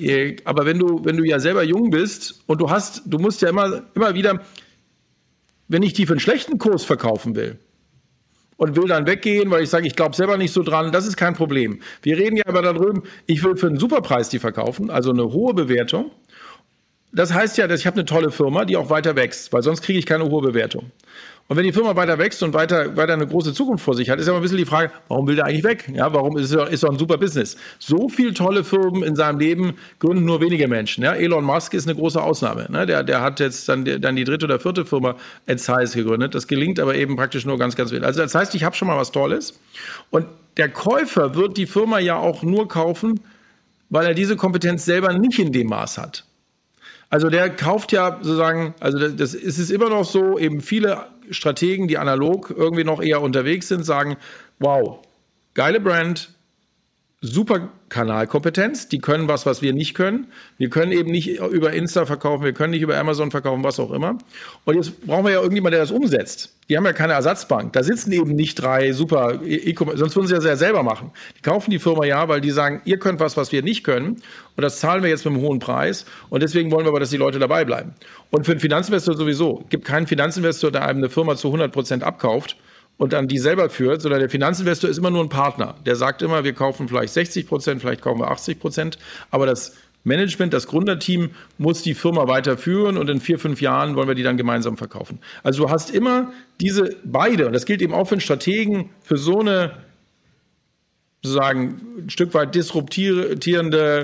Aber wenn du ja selber jung bist und du musst ja immer wieder, wenn ich die für einen schlechten Kurs verkaufen will und will dann weggehen, weil ich sage, ich glaube selber nicht so dran, das ist kein Problem. Wir reden ja aber darüber, ich will für einen Superpreis die verkaufen, also eine hohe Bewertung. Das heißt ja, dass ich habe eine tolle Firma, die auch weiter wächst, weil sonst kriege ich keine hohe Bewertung. Und wenn die Firma weiter wächst und weiter eine große Zukunft vor sich hat, ist ja mal ein bisschen die Frage, warum will der eigentlich weg? Ja, warum ist doch ein super Business? So viele tolle Firmen in seinem Leben gründen nur wenige Menschen. Ja, Elon Musk ist eine große Ausnahme. Ne? Der hat jetzt dann die dritte oder vierte Firma AdSense gegründet. Das gelingt aber eben praktisch nur ganz, ganz wenig. Also das heißt, ich habe schon mal was Tolles. Und der Käufer wird die Firma ja auch nur kaufen, weil er diese Kompetenz selber nicht in dem Maß hat. Also der kauft ja sozusagen, also das ist es immer noch so, eben viele Strategen, die analog irgendwie noch eher unterwegs sind, sagen, wow, geile Brand, super Kanalkompetenz, die können was wir nicht können. Wir können eben nicht über Insta verkaufen, wir können nicht über Amazon verkaufen, was auch immer. Und jetzt brauchen wir ja irgendjemand, der das umsetzt. Die haben ja keine Ersatzbank. Da sitzen eben nicht 3 super E-Commerce, sonst würden sie ja selber machen. Die kaufen die Firma ja, weil die sagen, ihr könnt was wir nicht können. Und das zahlen wir jetzt mit einem hohen Preis. Und deswegen wollen wir aber, dass die Leute dabei bleiben. Und für einen Finanzinvestor sowieso. Es gibt keinen Finanzinvestor, der einem eine Firma zu 100% abkauft und dann die selber führt, sondern der Finanzinvestor ist immer nur ein Partner. Der sagt immer, wir kaufen vielleicht 60%, vielleicht kaufen wir 80%, aber das Management, das Gründerteam muss die Firma weiterführen und in 4-5 Jahren wollen wir die dann gemeinsam verkaufen. Also du hast immer diese beide, und das gilt eben auch für einen Strategen, für so eine sozusagen ein Stück weit disruptierende,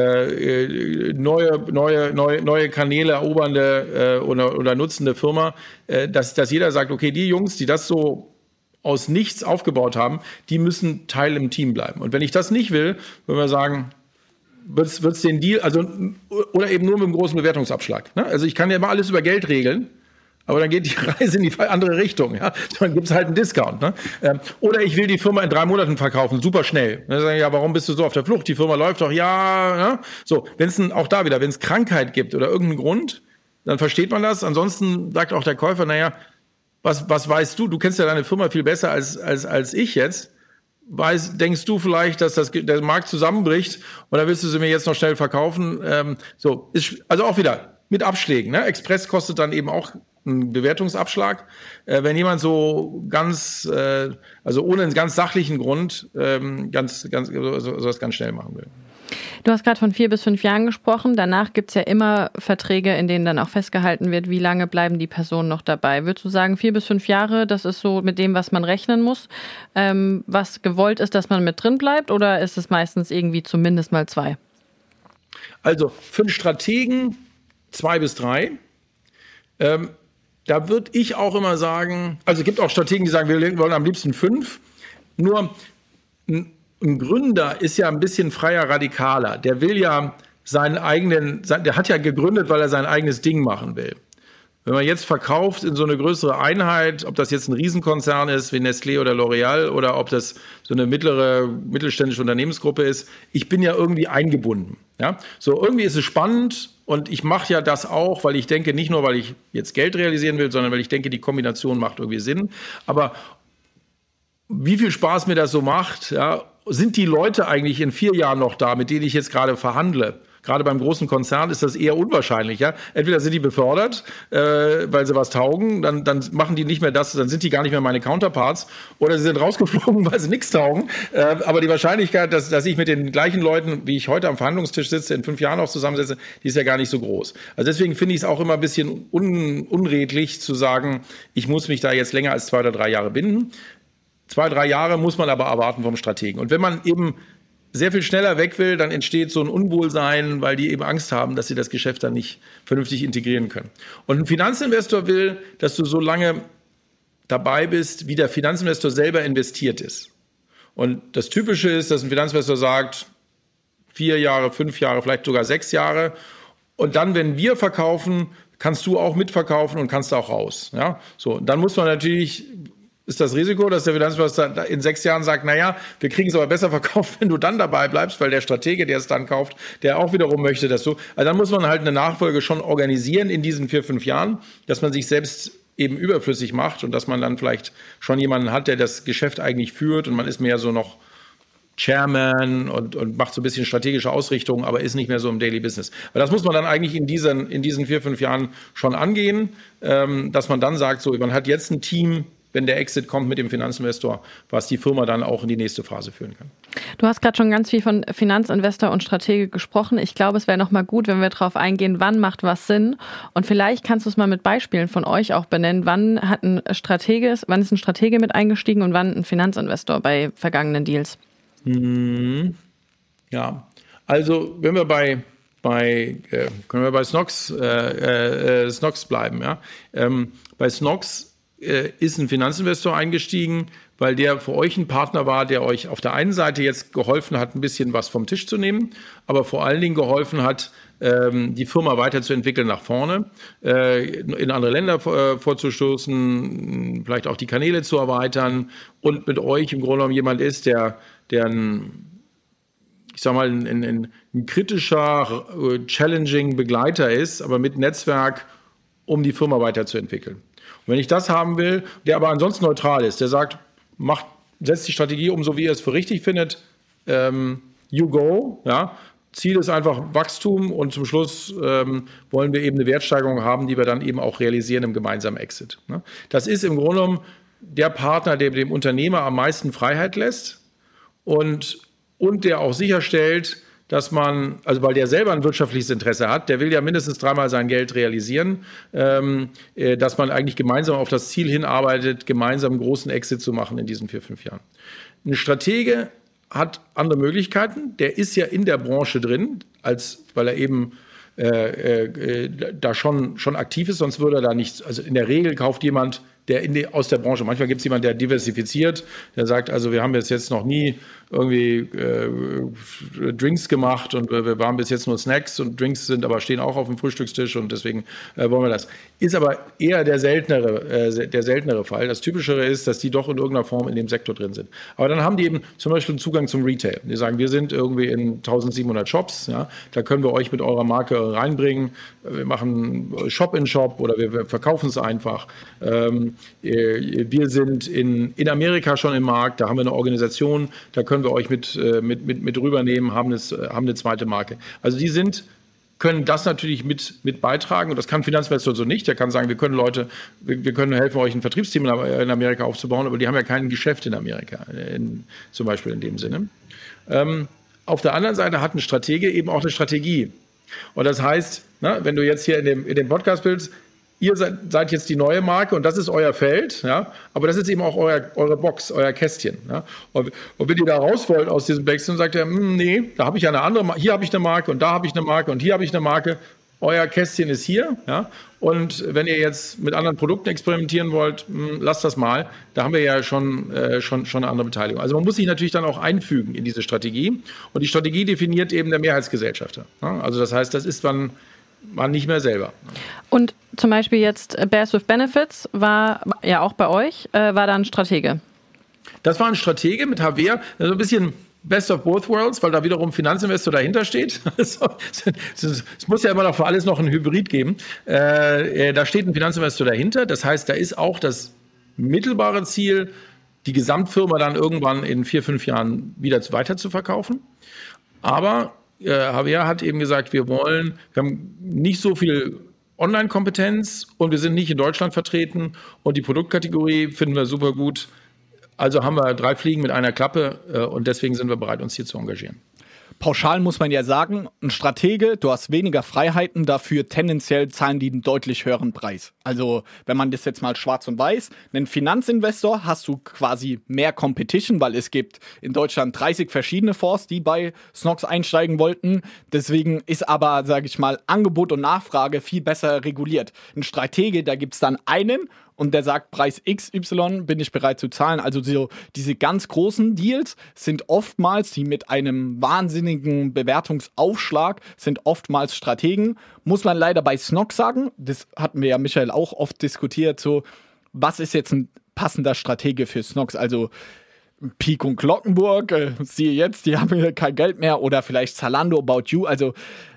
neue Kanäle erobernde oder nutzende Firma, dass jeder sagt, okay, die Jungs, die das so aus nichts aufgebaut haben, die müssen Teil im Team bleiben. Und wenn ich das nicht will, würden wir sagen, wird's den Deal, also oder eben nur mit einem großen Bewertungsabschlag. Ne? Also ich kann ja immer alles über Geld regeln, aber dann geht die Reise in die andere Richtung. Ja? Dann gibt es halt einen Discount. Ne? Oder ich will die Firma in 3 Monaten verkaufen, super schnell. Dann sagen, ja, warum bist du so auf der Flucht? Die Firma läuft doch, ja. Ne? So, wenn es auch da wieder, wenn es Krankheit gibt oder irgendeinen Grund, dann versteht man das. Ansonsten sagt auch der Käufer, naja, was weißt du? Du kennst ja deine Firma viel besser als ich jetzt. Denkst du vielleicht, dass der Markt zusammenbricht oder willst du sie mir jetzt noch schnell verkaufen? Also auch wieder mit Abschlägen. Ne? Express kostet dann eben auch einen Bewertungsabschlag. Wenn jemand so ganz, also ohne einen ganz sachlichen Grund sowas ganz schnell machen will. Du hast gerade von 4 bis 5 Jahren gesprochen. Danach gibt es ja immer Verträge, in denen dann auch festgehalten wird, wie lange bleiben die Personen noch dabei. Würdest du sagen, 4 bis 5 Jahre, das ist so mit dem, was man rechnen muss, was gewollt ist, dass man mit drin bleibt, oder ist es meistens irgendwie zumindest mal 2? Also für einen Strategen 2 bis 3. Da würde ich auch immer sagen, also es gibt auch Strategen, die sagen, wir wollen am liebsten 5. Nur ein Gründer ist ja ein bisschen freier Radikaler. Der will ja der hat ja gegründet, weil er sein eigenes Ding machen will. Wenn man jetzt verkauft in so eine größere Einheit, ob das jetzt ein Riesenkonzern ist wie Nestlé oder L'Oreal oder ob das so eine mittelständische Unternehmensgruppe ist, ich bin ja irgendwie eingebunden. Ja? So, irgendwie ist es spannend und ich mache ja das auch, weil ich denke, nicht nur, weil ich jetzt Geld realisieren will, sondern weil ich denke, die Kombination macht irgendwie Sinn. Aber wie viel Spaß mir das so macht, ja, sind die Leute eigentlich in 4 Jahren noch da, mit denen ich jetzt gerade verhandle? Gerade beim großen Konzern ist das eher unwahrscheinlich. Ja? Entweder sind die befördert, weil sie was taugen, dann machen die nicht mehr das, dann sind die gar nicht mehr meine Counterparts, oder sie sind rausgeflogen, weil sie nichts taugen. Aber die Wahrscheinlichkeit, dass ich mit den gleichen Leuten, wie ich heute am Verhandlungstisch sitze, in 5 Jahren auch zusammensetze, die ist ja gar nicht so groß. Also deswegen finde ich es auch immer ein bisschen unredlich zu sagen, ich muss mich da jetzt länger als 2 oder 3 Jahre binden. 2, 3 Jahre muss man aber erwarten vom Strategen. Und wenn man eben sehr viel schneller weg will, dann entsteht so ein Unwohlsein, weil die eben Angst haben, dass sie das Geschäft dann nicht vernünftig integrieren können. Und ein Finanzinvestor will, dass du so lange dabei bist, wie der Finanzinvestor selber investiert ist. Und das Typische ist, dass ein Finanzinvestor sagt, 4 Jahre, 5 Jahre, vielleicht sogar 6 Jahre. Und dann, wenn wir verkaufen, kannst du auch mitverkaufen und kannst auch raus. Ja? So, dann muss man natürlich... ist das Risiko, dass der Finanzinvestor in 6 Jahren sagt, naja, wir kriegen es aber besser verkauft, wenn du dann dabei bleibst, weil der Stratege, der es dann kauft, der auch wiederum möchte, dass du... Also dann muss man halt eine Nachfolge schon organisieren in diesen 4, 5 Jahren, dass man sich selbst eben überflüssig macht und dass man dann vielleicht schon jemanden hat, der das Geschäft eigentlich führt und man ist mehr so noch Chairman und macht so ein bisschen strategische Ausrichtung, aber ist nicht mehr so im Daily Business. Weil das muss man dann eigentlich in diesen 4-5 Jahren schon angehen, dass man dann sagt, so, man hat jetzt ein Team, wenn der Exit kommt mit dem Finanzinvestor, was die Firma dann auch in die nächste Phase führen kann. Du hast gerade schon ganz viel von Finanzinvestor und Stratege gesprochen. Ich glaube, es wäre nochmal gut, wenn wir darauf eingehen, wann macht was Sinn. Und vielleicht kannst du es mal mit Beispielen von euch auch benennen. Wann ist ein Stratege mit eingestiegen und wann ein Finanzinvestor bei vergangenen Deals? Ja, also wenn wir können wir bei Snox bleiben. Ja? Bei Snox ist ein Finanzinvestor eingestiegen, weil der für euch ein Partner war, der euch auf der einen Seite jetzt geholfen hat, ein bisschen was vom Tisch zu nehmen, aber vor allen Dingen geholfen hat, die Firma weiterzuentwickeln nach vorne, in andere Länder vorzustoßen, vielleicht auch die Kanäle zu erweitern und mit euch im Grunde genommen jemand ist, der ein kritischer, challenging Begleiter ist, aber mit Netzwerk, um die Firma weiterzuentwickeln. Und wenn ich das haben will, der aber ansonsten neutral ist, der sagt, setzt die Strategie um, so wie ihr es für richtig findet, you go, ja. Ziel ist einfach Wachstum und zum Schluss wollen wir eben eine Wertsteigerung haben, die wir dann eben auch realisieren im gemeinsamen Exit. Ne? Das ist im Grunde genommen der Partner, der dem Unternehmer am meisten Freiheit lässt und der auch sicherstellt, dass man, also weil der selber ein wirtschaftliches Interesse hat, der will ja mindestens 3-mal sein Geld realisieren, dass man eigentlich gemeinsam auf das Ziel hinarbeitet, gemeinsam einen großen Exit zu machen in diesen 4-5 Jahren. Ein Stratege hat andere Möglichkeiten, der ist ja in der Branche drin, weil er eben da schon aktiv ist, sonst würde er da nichts, also in der Regel kauft jemand, der aus der Branche, manchmal gibt es jemanden, der diversifiziert, der sagt, also wir haben jetzt noch nie irgendwie Drinks gemacht und wir waren bis jetzt nur Snacks und Drinks stehen auch auf dem Frühstückstisch und deswegen wollen wir das. Ist aber eher der seltenere Fall. Das Typischere ist, dass die doch in irgendeiner Form in dem Sektor drin sind. Aber dann haben die eben zum Beispiel einen Zugang zum Retail. Die sagen, wir sind irgendwie in 1700 Shops, ja, da können wir euch mit eurer Marke reinbringen. Wir machen Shop-in-Shop oder wir verkaufen es einfach. Wir sind in Amerika schon im Markt, da haben wir eine Organisation, da können wir euch mit rübernehmen, haben eine zweite Marke. Also die können das natürlich mit beitragen und das kann Finanzinvestor so nicht. Der kann sagen, wir können helfen, euch ein Vertriebsteam in Amerika aufzubauen, aber die haben ja kein Geschäft in Amerika, zum Beispiel in dem Sinne. Auf der anderen Seite hat ein Stratege eben auch eine Strategie. Und das heißt, wenn du jetzt hier in dem Podcast bist, ihr seid jetzt die neue Marke und das ist euer Feld, ja, aber das ist eben auch eure Box, euer Kästchen. Ja. Und wenn ihr da raus wollt aus diesem Wechsel, sagt ihr, nee, da habe ich ja eine andere, hier habe ich eine Marke und da habe ich eine Marke und hier habe ich eine Marke. Euer Kästchen ist hier, ja. Und wenn ihr jetzt mit anderen Produkten experimentieren wollt, lasst das mal. Da haben wir ja schon eine andere Beteiligung. Also man muss sich natürlich dann auch einfügen in diese Strategie. Und die Strategie definiert eben der Mehrheitsgesellschafter. Ja. Also das heißt, das ist man nicht mehr selber. Und zum Beispiel jetzt Bears with Benefits war ja auch bei euch, war da ein Stratege. Das war ein Stratege mit HWR, also ein bisschen Best of both worlds, weil da wiederum Finanzinvestor dahinter steht. Es muss ja immer noch für alles noch ein Hybrid geben. Da steht ein Finanzinvestor dahinter. Das heißt, da ist auch das mittelbare Ziel, die Gesamtfirma dann irgendwann in 4-5 Jahren wieder weiter zu verkaufen. Aber HWR hat eben gesagt, wir haben nicht so viel Online-Kompetenz und wir sind nicht in Deutschland vertreten und die Produktkategorie finden wir super gut. Also haben wir 3 Fliegen mit einer Klappe und deswegen sind wir bereit, uns hier zu engagieren. Pauschal muss man ja sagen, ein Stratege, du hast weniger Freiheiten, dafür tendenziell zahlen die einen deutlich höheren Preis. Also wenn man das jetzt mal schwarz und weiß, einen Finanzinvestor hast du quasi mehr Competition, weil es gibt in Deutschland 30 verschiedene Fonds, die bei Snox einsteigen wollten. Deswegen ist aber, sage ich mal, Angebot und Nachfrage viel besser reguliert. Ein Stratege, da gibt es dann einen und der sagt, Preis XY bin ich bereit zu zahlen. Also so, diese ganz großen Deals sind oftmals, die mit einem wahnsinnigen Bewertungsaufschlag, sind oftmals Strategen. Muss man leider bei Snox sagen, das hatten wir ja Michael auch oft diskutiert, so, was ist jetzt ein passender Stratege für Snox? Also Peek und Glockenburg, siehe jetzt, die haben kein Geld mehr oder vielleicht Zalando, About You. Also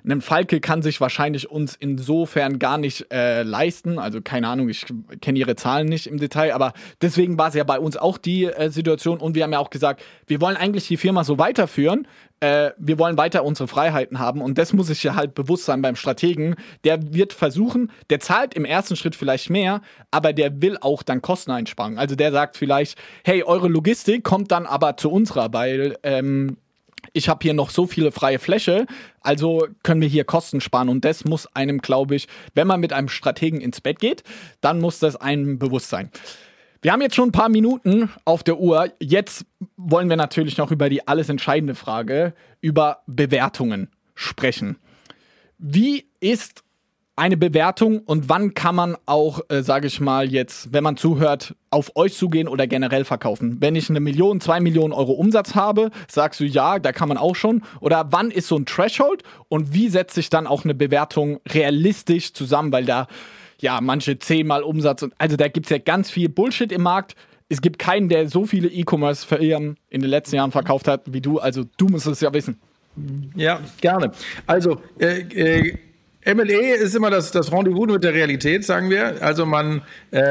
Ein Falke kann sich wahrscheinlich uns insofern gar nicht leisten. Also keine Ahnung, ich kenne ihre Zahlen nicht im Detail, aber deswegen war es ja bei uns auch die Situation. Und wir haben ja auch gesagt, wir wollen eigentlich die Firma so weiterführen. Wir wollen weiter unsere Freiheiten haben. Und das muss sich ja halt bewusst sein beim Strategen. Der wird versuchen, der zahlt im ersten Schritt vielleicht mehr, aber der will auch dann Kosten einsparen. Also der sagt vielleicht, hey, eure Logistik kommt dann aber zu unserer, weil ich habe hier noch so viele freie Fläche, also können wir hier Kosten sparen. Und das muss einem, glaube ich, wenn man mit einem Strategen ins Bett geht, dann muss das einem bewusst sein. Wir haben jetzt schon ein paar Minuten auf der Uhr. Jetzt wollen wir natürlich noch über die alles entscheidende Frage, über Bewertungen sprechen. Wie ist eine Bewertung und wann kann man auch, sage ich mal jetzt, wenn man zuhört, auf euch zugehen oder generell verkaufen? Wenn ich 1 Million, 2 Millionen Euro Umsatz habe, sagst du ja, da kann man auch schon. Oder wann ist so ein Threshold und wie setzt sich dann auch eine Bewertung realistisch zusammen? Weil da ja manche 10-mal Umsatz, also da gibt es ja ganz viel Bullshit im Markt. Es gibt keinen, der so viele E-Commerce-Firmen in den letzten Jahren verkauft hat wie du. Also du musst es ja wissen. Ja, gerne. Also M&A ist immer das Rendezvous mit der Realität, sagen wir. Also man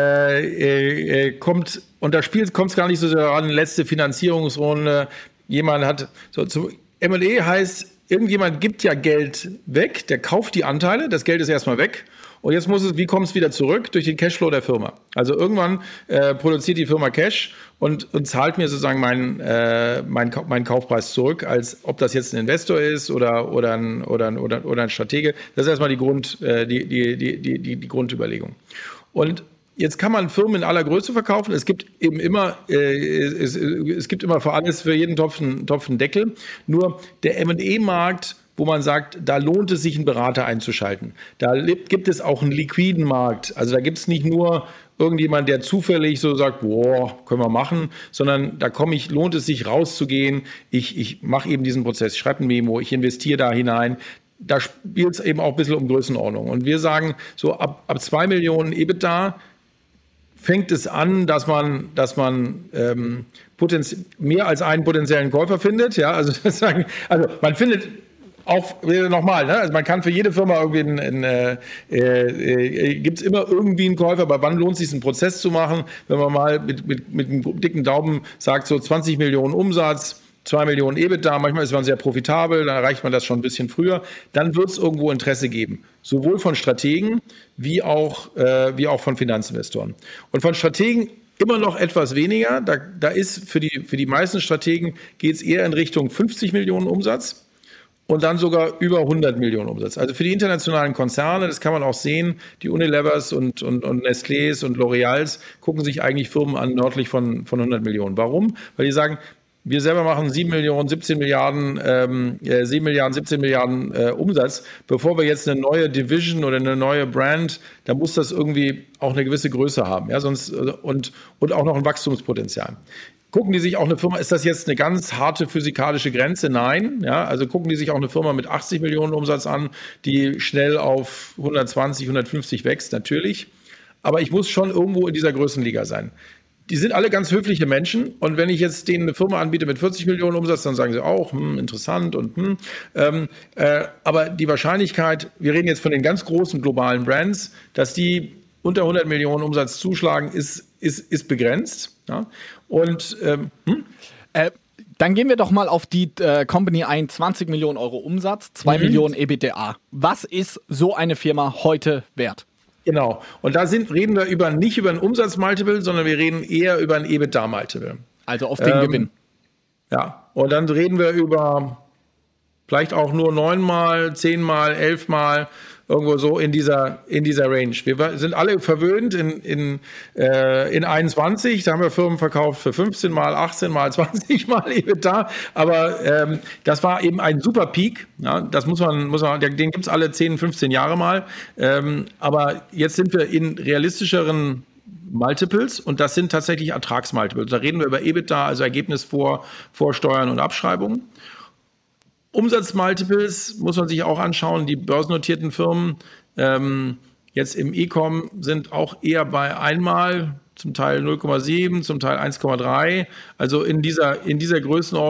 kommt, und das Spiel kommt es gar nicht so sehr an, letzte Finanzierungsrunde, jemand hat, M&A heißt, irgendjemand gibt ja Geld weg, der kauft die Anteile, das Geld ist erstmal weg. Und jetzt wie kommt es wieder zurück? Durch den Cashflow der Firma. Also irgendwann produziert die Firma Cash und zahlt mir sozusagen meinen Kaufpreis zurück, als ob das jetzt ein Investor ist oder ein Stratege. Das ist erstmal die Grundüberlegung. Und jetzt kann man Firmen in aller Größe verkaufen. Es gibt eben immer, es gibt immer für alles, für jeden Topf einen Deckel. Nur der M&A-Markt, wo man sagt, da lohnt es sich, einen Berater einzuschalten. Da gibt es auch einen liquiden Markt. Also da gibt es nicht nur irgendjemand, der zufällig so sagt, boah, können wir machen, sondern da lohnt es sich rauszugehen. Ich mache eben diesen Prozess, ich schreibe ein Memo, ich investiere da hinein. Da spielt es eben auch ein bisschen um Größenordnung. Und wir sagen, so ab 2 Millionen EBITDA fängt es an, dass man mehr als einen potenziellen Käufer findet. Ja, also man findet auch nochmal, ne? Also man kann für jede Firma irgendwie gibt es immer irgendwie einen Käufer, aber wann lohnt es sich, einen Prozess zu machen, wenn man mal mit einem dicken Daumen sagt, so 20 Millionen Umsatz, 2 Millionen EBITDA, manchmal ist man sehr profitabel, dann erreicht man das schon ein bisschen früher, dann wird es irgendwo Interesse geben, sowohl von Strategen wie auch von Finanzinvestoren. Und von Strategen immer noch etwas weniger, da ist für die meisten Strategen geht es eher in Richtung 50 Millionen Umsatz. Und dann sogar über 100 Millionen Umsatz. Also für die internationalen Konzerne, das kann man auch sehen, die Unilevers und Nestlés und L'Oreals gucken sich eigentlich Firmen an nördlich von 100 Millionen. Warum? Weil die sagen, wir selber machen 7 Milliarden, 17 Milliarden Umsatz. Bevor wir jetzt eine neue Division oder eine neue Brand, da muss das irgendwie auch eine gewisse Größe haben, ja, sonst und auch noch ein Wachstumspotenzial. Gucken die sich auch eine Firma, ist das jetzt eine ganz harte physikalische Grenze? Nein. Ja, also gucken die sich auch eine Firma mit 80 Millionen Umsatz an, die schnell auf 120, 150 wächst, natürlich. Aber ich muss schon irgendwo in dieser Größenliga sein. Die sind alle ganz höfliche Menschen und wenn ich jetzt denen eine Firma anbiete mit 40 Millionen Umsatz, dann sagen sie auch, interessant und aber die Wahrscheinlichkeit, wir reden jetzt von den ganz großen globalen Brands, dass die unter 100 Millionen Umsatz zuschlagen, ist begrenzt. Ja? Und dann gehen wir doch mal auf die Company ein, 20 Millionen Euro Umsatz, 2 Millionen EBITDA. Was ist so eine Firma heute wert? Genau. Und da reden wir nicht über ein Umsatzmultiple, sondern wir reden eher über ein EBITDA-Multiple. Also auf den Gewinn. Ja. Und dann reden wir über vielleicht auch nur 9-mal, 10-mal, 11-mal, irgendwo so in dieser Range. Wir sind alle verwöhnt in 21, da haben wir Firmen verkauft für 15 Mal, 18 Mal, 20 Mal EBITDA, aber das war eben ein super Peak, ja, das muss man, den gibt es alle 10, 15 Jahre mal, aber jetzt sind wir in realistischeren Multiples und das sind tatsächlich Ertragsmultiples. Da reden wir über EBITDA, also Ergebnis vor Steuern und Abschreibungen. Umsatzmultiples muss man sich auch anschauen. Die börsennotierten Firmen jetzt im E-Com sind auch eher bei einmal, zum Teil 0,7, zum Teil 1,3. Also in dieser Größenordnung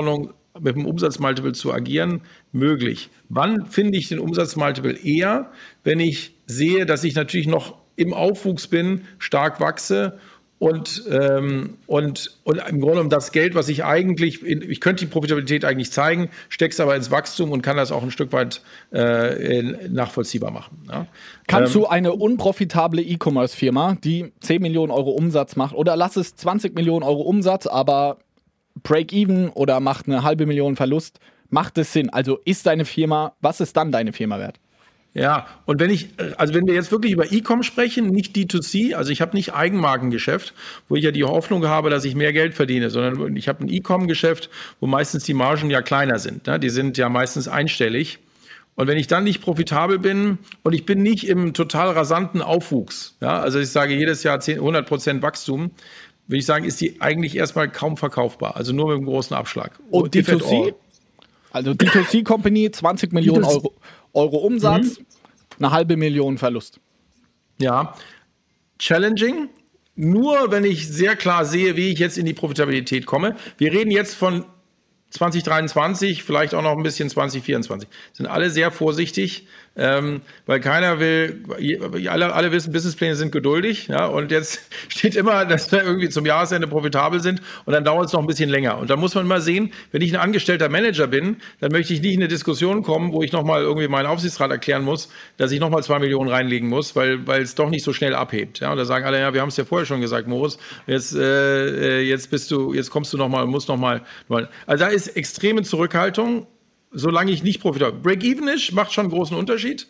mit dem Umsatzmultiple zu agieren, möglich. Wann finde ich den Umsatzmultiple eher? Wenn ich sehe, dass ich natürlich noch im Aufwuchs bin, stark wachse und im Grunde genommen das Geld, was ich eigentlich, ich könnte die Profitabilität eigentlich zeigen, stecke es aber ins Wachstum und kann das auch ein Stück weit nachvollziehbar machen. Ja. Kannst du eine unprofitable E-Commerce-Firma, die 10 Millionen Euro Umsatz macht, oder lass es 20 Millionen Euro Umsatz, aber Break-even oder macht eine halbe Million Verlust, macht es Sinn? Also ist deine Firma, was ist dann deine Firma wert? Ja, und wenn wir jetzt wirklich über E-Com sprechen, nicht D2C, also ich habe nicht Eigenmarkengeschäft, wo ich ja die Hoffnung habe, dass ich mehr Geld verdiene, sondern ich habe ein E-Com-Geschäft, wo meistens die Margen ja kleiner sind. Ne? Die sind ja meistens einstellig. Und wenn ich dann nicht profitabel bin und ich bin nicht im total rasanten Aufwuchs, ja, also ich sage jedes Jahr 100% Wachstum, würde ich sagen, ist die eigentlich erstmal kaum verkaufbar, also nur mit einem großen Abschlag. Und D2C? Also D2C-Company, 20 Millionen Euro Umsatz, eine halbe Million Verlust. Ja, challenging. Nur wenn ich sehr klar sehe, wie ich jetzt in die Profitabilität komme. Wir reden jetzt von 2023, vielleicht auch noch ein bisschen 2024. Sind alle sehr vorsichtig, weil keiner will, alle wissen, Businesspläne sind geduldig, ja, und jetzt steht immer, dass wir irgendwie zum Jahresende profitabel sind und dann dauert es noch ein bisschen länger. Und da muss man mal sehen, wenn ich ein angestellter Manager bin, dann möchte ich nicht in eine Diskussion kommen, wo ich nochmal irgendwie meinen Aufsichtsrat erklären muss, dass ich nochmal 2 Millionen reinlegen muss, weil es doch nicht so schnell abhebt. Ja, und da sagen alle, ja, wir haben es ja vorher schon gesagt, Moritz, jetzt kommst du nochmal und musst nochmal. Also da ist extreme Zurückhaltung. Solange ich nicht profitabel. Break-even ist, macht schon einen großen Unterschied.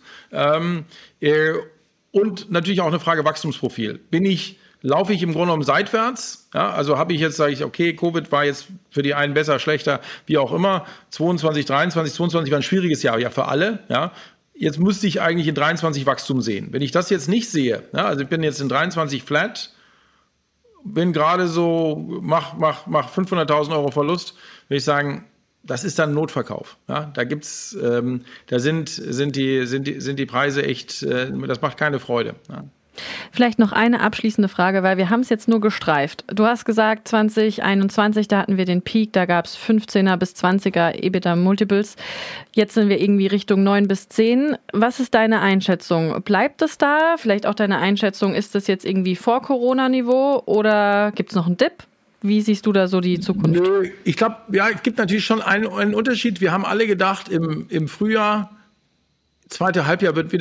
Und natürlich auch eine Frage Wachstumsprofil. Laufe ich im Grunde genommen seitwärts? Ja, also sage ich, okay, Covid war jetzt für die einen besser, schlechter, wie auch immer. 22 war ein schwieriges Jahr, ja, für alle. Ja. Jetzt müsste ich eigentlich in 23 Wachstum sehen. Wenn ich das jetzt nicht sehe, ja, also ich bin jetzt in 23 flat, bin gerade so, mach 500.000 Euro Verlust, würde ich sagen, das ist dann ein Notverkauf. Ja, da gibt's, da sind die Preise echt, das macht keine Freude. Ja. Vielleicht noch eine abschließende Frage, weil wir haben es jetzt nur gestreift. Du hast gesagt, 2021, da hatten wir den Peak, da gab es 15er bis 20er EBITDA-Multiples. Jetzt sind wir irgendwie Richtung 9 bis 10. Was ist deine Einschätzung? Bleibt es da? Vielleicht auch deine Einschätzung, ist das jetzt irgendwie vor Corona-Niveau oder gibt es noch einen Dip? Wie siehst du da so die Zukunft? Nö, ich glaube, ja, es gibt natürlich schon einen Unterschied. Wir haben alle gedacht, im Frühjahr, zweite Halbjahr wird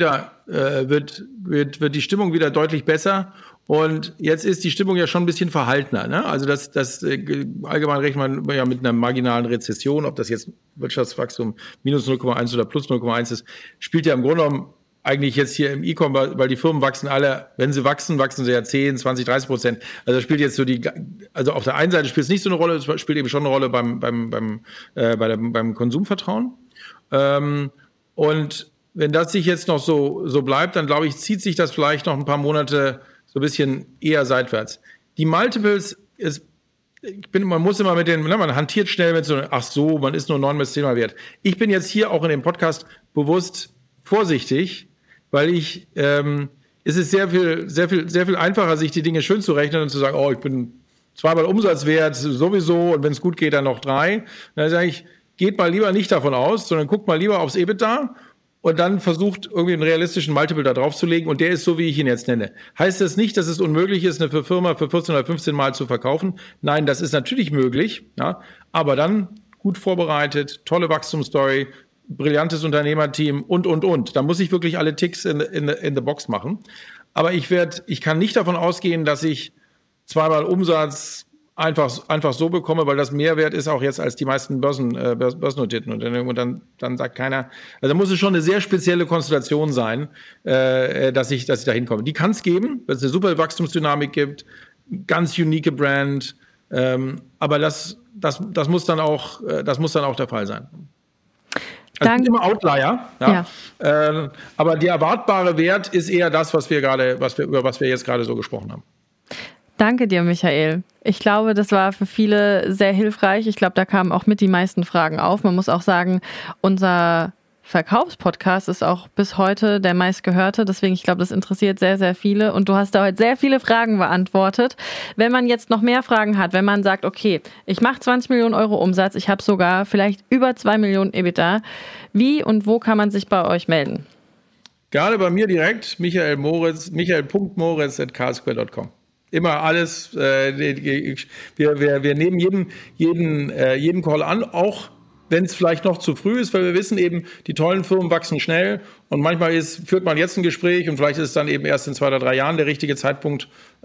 die Stimmung wieder deutlich besser. Und jetzt ist die Stimmung ja schon ein bisschen verhaltener. Ne? Also allgemein rechnet man ja mit einer marginalen Rezession, ob das jetzt Wirtschaftswachstum minus 0,1 oder plus 0,1 ist, spielt ja im Grunde genommen eigentlich jetzt hier im E-Com, weil die Firmen wachsen alle, wenn sie wachsen sie ja 10, 20, 30%. Also das spielt jetzt so also auf der einen Seite spielt es nicht so eine Rolle, es spielt eben schon eine Rolle beim Konsumvertrauen. Und wenn das sich jetzt noch so bleibt, dann glaube ich, zieht sich das vielleicht noch ein paar Monate so ein bisschen eher seitwärts. Die Multiples man muss immer man hantiert schnell mit so, man ist nur 9 bis 10 Mal wert. Ich bin jetzt hier auch in dem Podcast bewusst vorsichtig, weil es ist sehr viel einfacher, sich die Dinge schön zu rechnen und zu sagen, ich bin 2-mal Umsatzwert sowieso und wenn es gut geht, dann noch 3. Dann sage ich, geht mal lieber nicht davon aus, sondern guckt mal lieber aufs EBITDA und dann versucht irgendwie einen realistischen Multiple da drauf zu legen und der ist so, wie ich ihn jetzt nenne. Heißt das nicht, dass es unmöglich ist, eine Firma für 14 oder 15 Mal zu verkaufen? Nein, das ist natürlich möglich, ja, aber dann gut vorbereitet, tolle Wachstumsstory, brillantes Unternehmerteam und. Da muss ich wirklich alle Ticks in the box machen. Aber ich kann nicht davon ausgehen, dass ich 2-mal Umsatz einfach so bekomme, weil das mehr wert ist auch jetzt als die meisten börsennotierten Unternehmen. Und dann sagt keiner, also muss es schon eine sehr spezielle Konstellation sein, dass ich da hinkomme. Die kann es geben, weil es eine super Wachstumsdynamik gibt, ganz unique Brand, aber das muss dann auch der Fall sein. Also sind immer Outlier, ja. Aber der erwartbare Wert ist eher das, über was wir jetzt gerade so gesprochen haben. Danke dir, Michael. Ich glaube, das war für viele sehr hilfreich. Ich glaube, da kamen auch mit die meisten Fragen auf. Man muss auch sagen, unser Verkaufspodcast ist auch bis heute der meistgehörte. Deswegen, ich glaube, das interessiert sehr, sehr viele. Und du hast da heute sehr viele Fragen beantwortet. Wenn man jetzt noch mehr Fragen hat, wenn man sagt, okay, ich mache 20 Millionen Euro Umsatz, ich habe sogar vielleicht über 2 Millionen EBITDA. Wie und wo kann man sich bei euch melden? Gerne bei mir direkt, michael.moritz@carsquare.com. Immer alles. Wir nehmen jeden Call an, auch wenn es vielleicht noch zu früh ist, weil wir wissen eben, die tollen Firmen wachsen schnell und manchmal führt man jetzt ein Gespräch und vielleicht ist es dann eben erst in 2 oder 3 Jahren der richtige Zeitpunkt.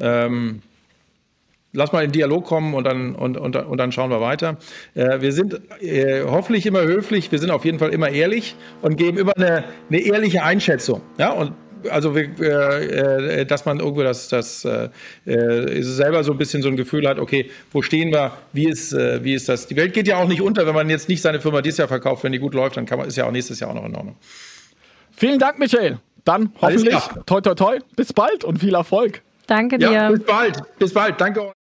Lass mal in den Dialog kommen und dann schauen wir weiter. Wir sind hoffentlich immer höflich, wir sind auf jeden Fall immer ehrlich und geben immer eine ehrliche Einschätzung. Ja, und also, dass man irgendwo das selber so ein bisschen so ein Gefühl hat, okay, wo stehen wir, wie ist das? Die Welt geht ja auch nicht unter, wenn man jetzt nicht seine Firma dieses Jahr verkauft, wenn die gut läuft, dann ist ja auch nächstes Jahr auch noch in Ordnung. Vielen Dank, Michael. Dann hoffentlich toi toi toi, bis bald und viel Erfolg. Danke dir. Ja, bis bald. Danke euch.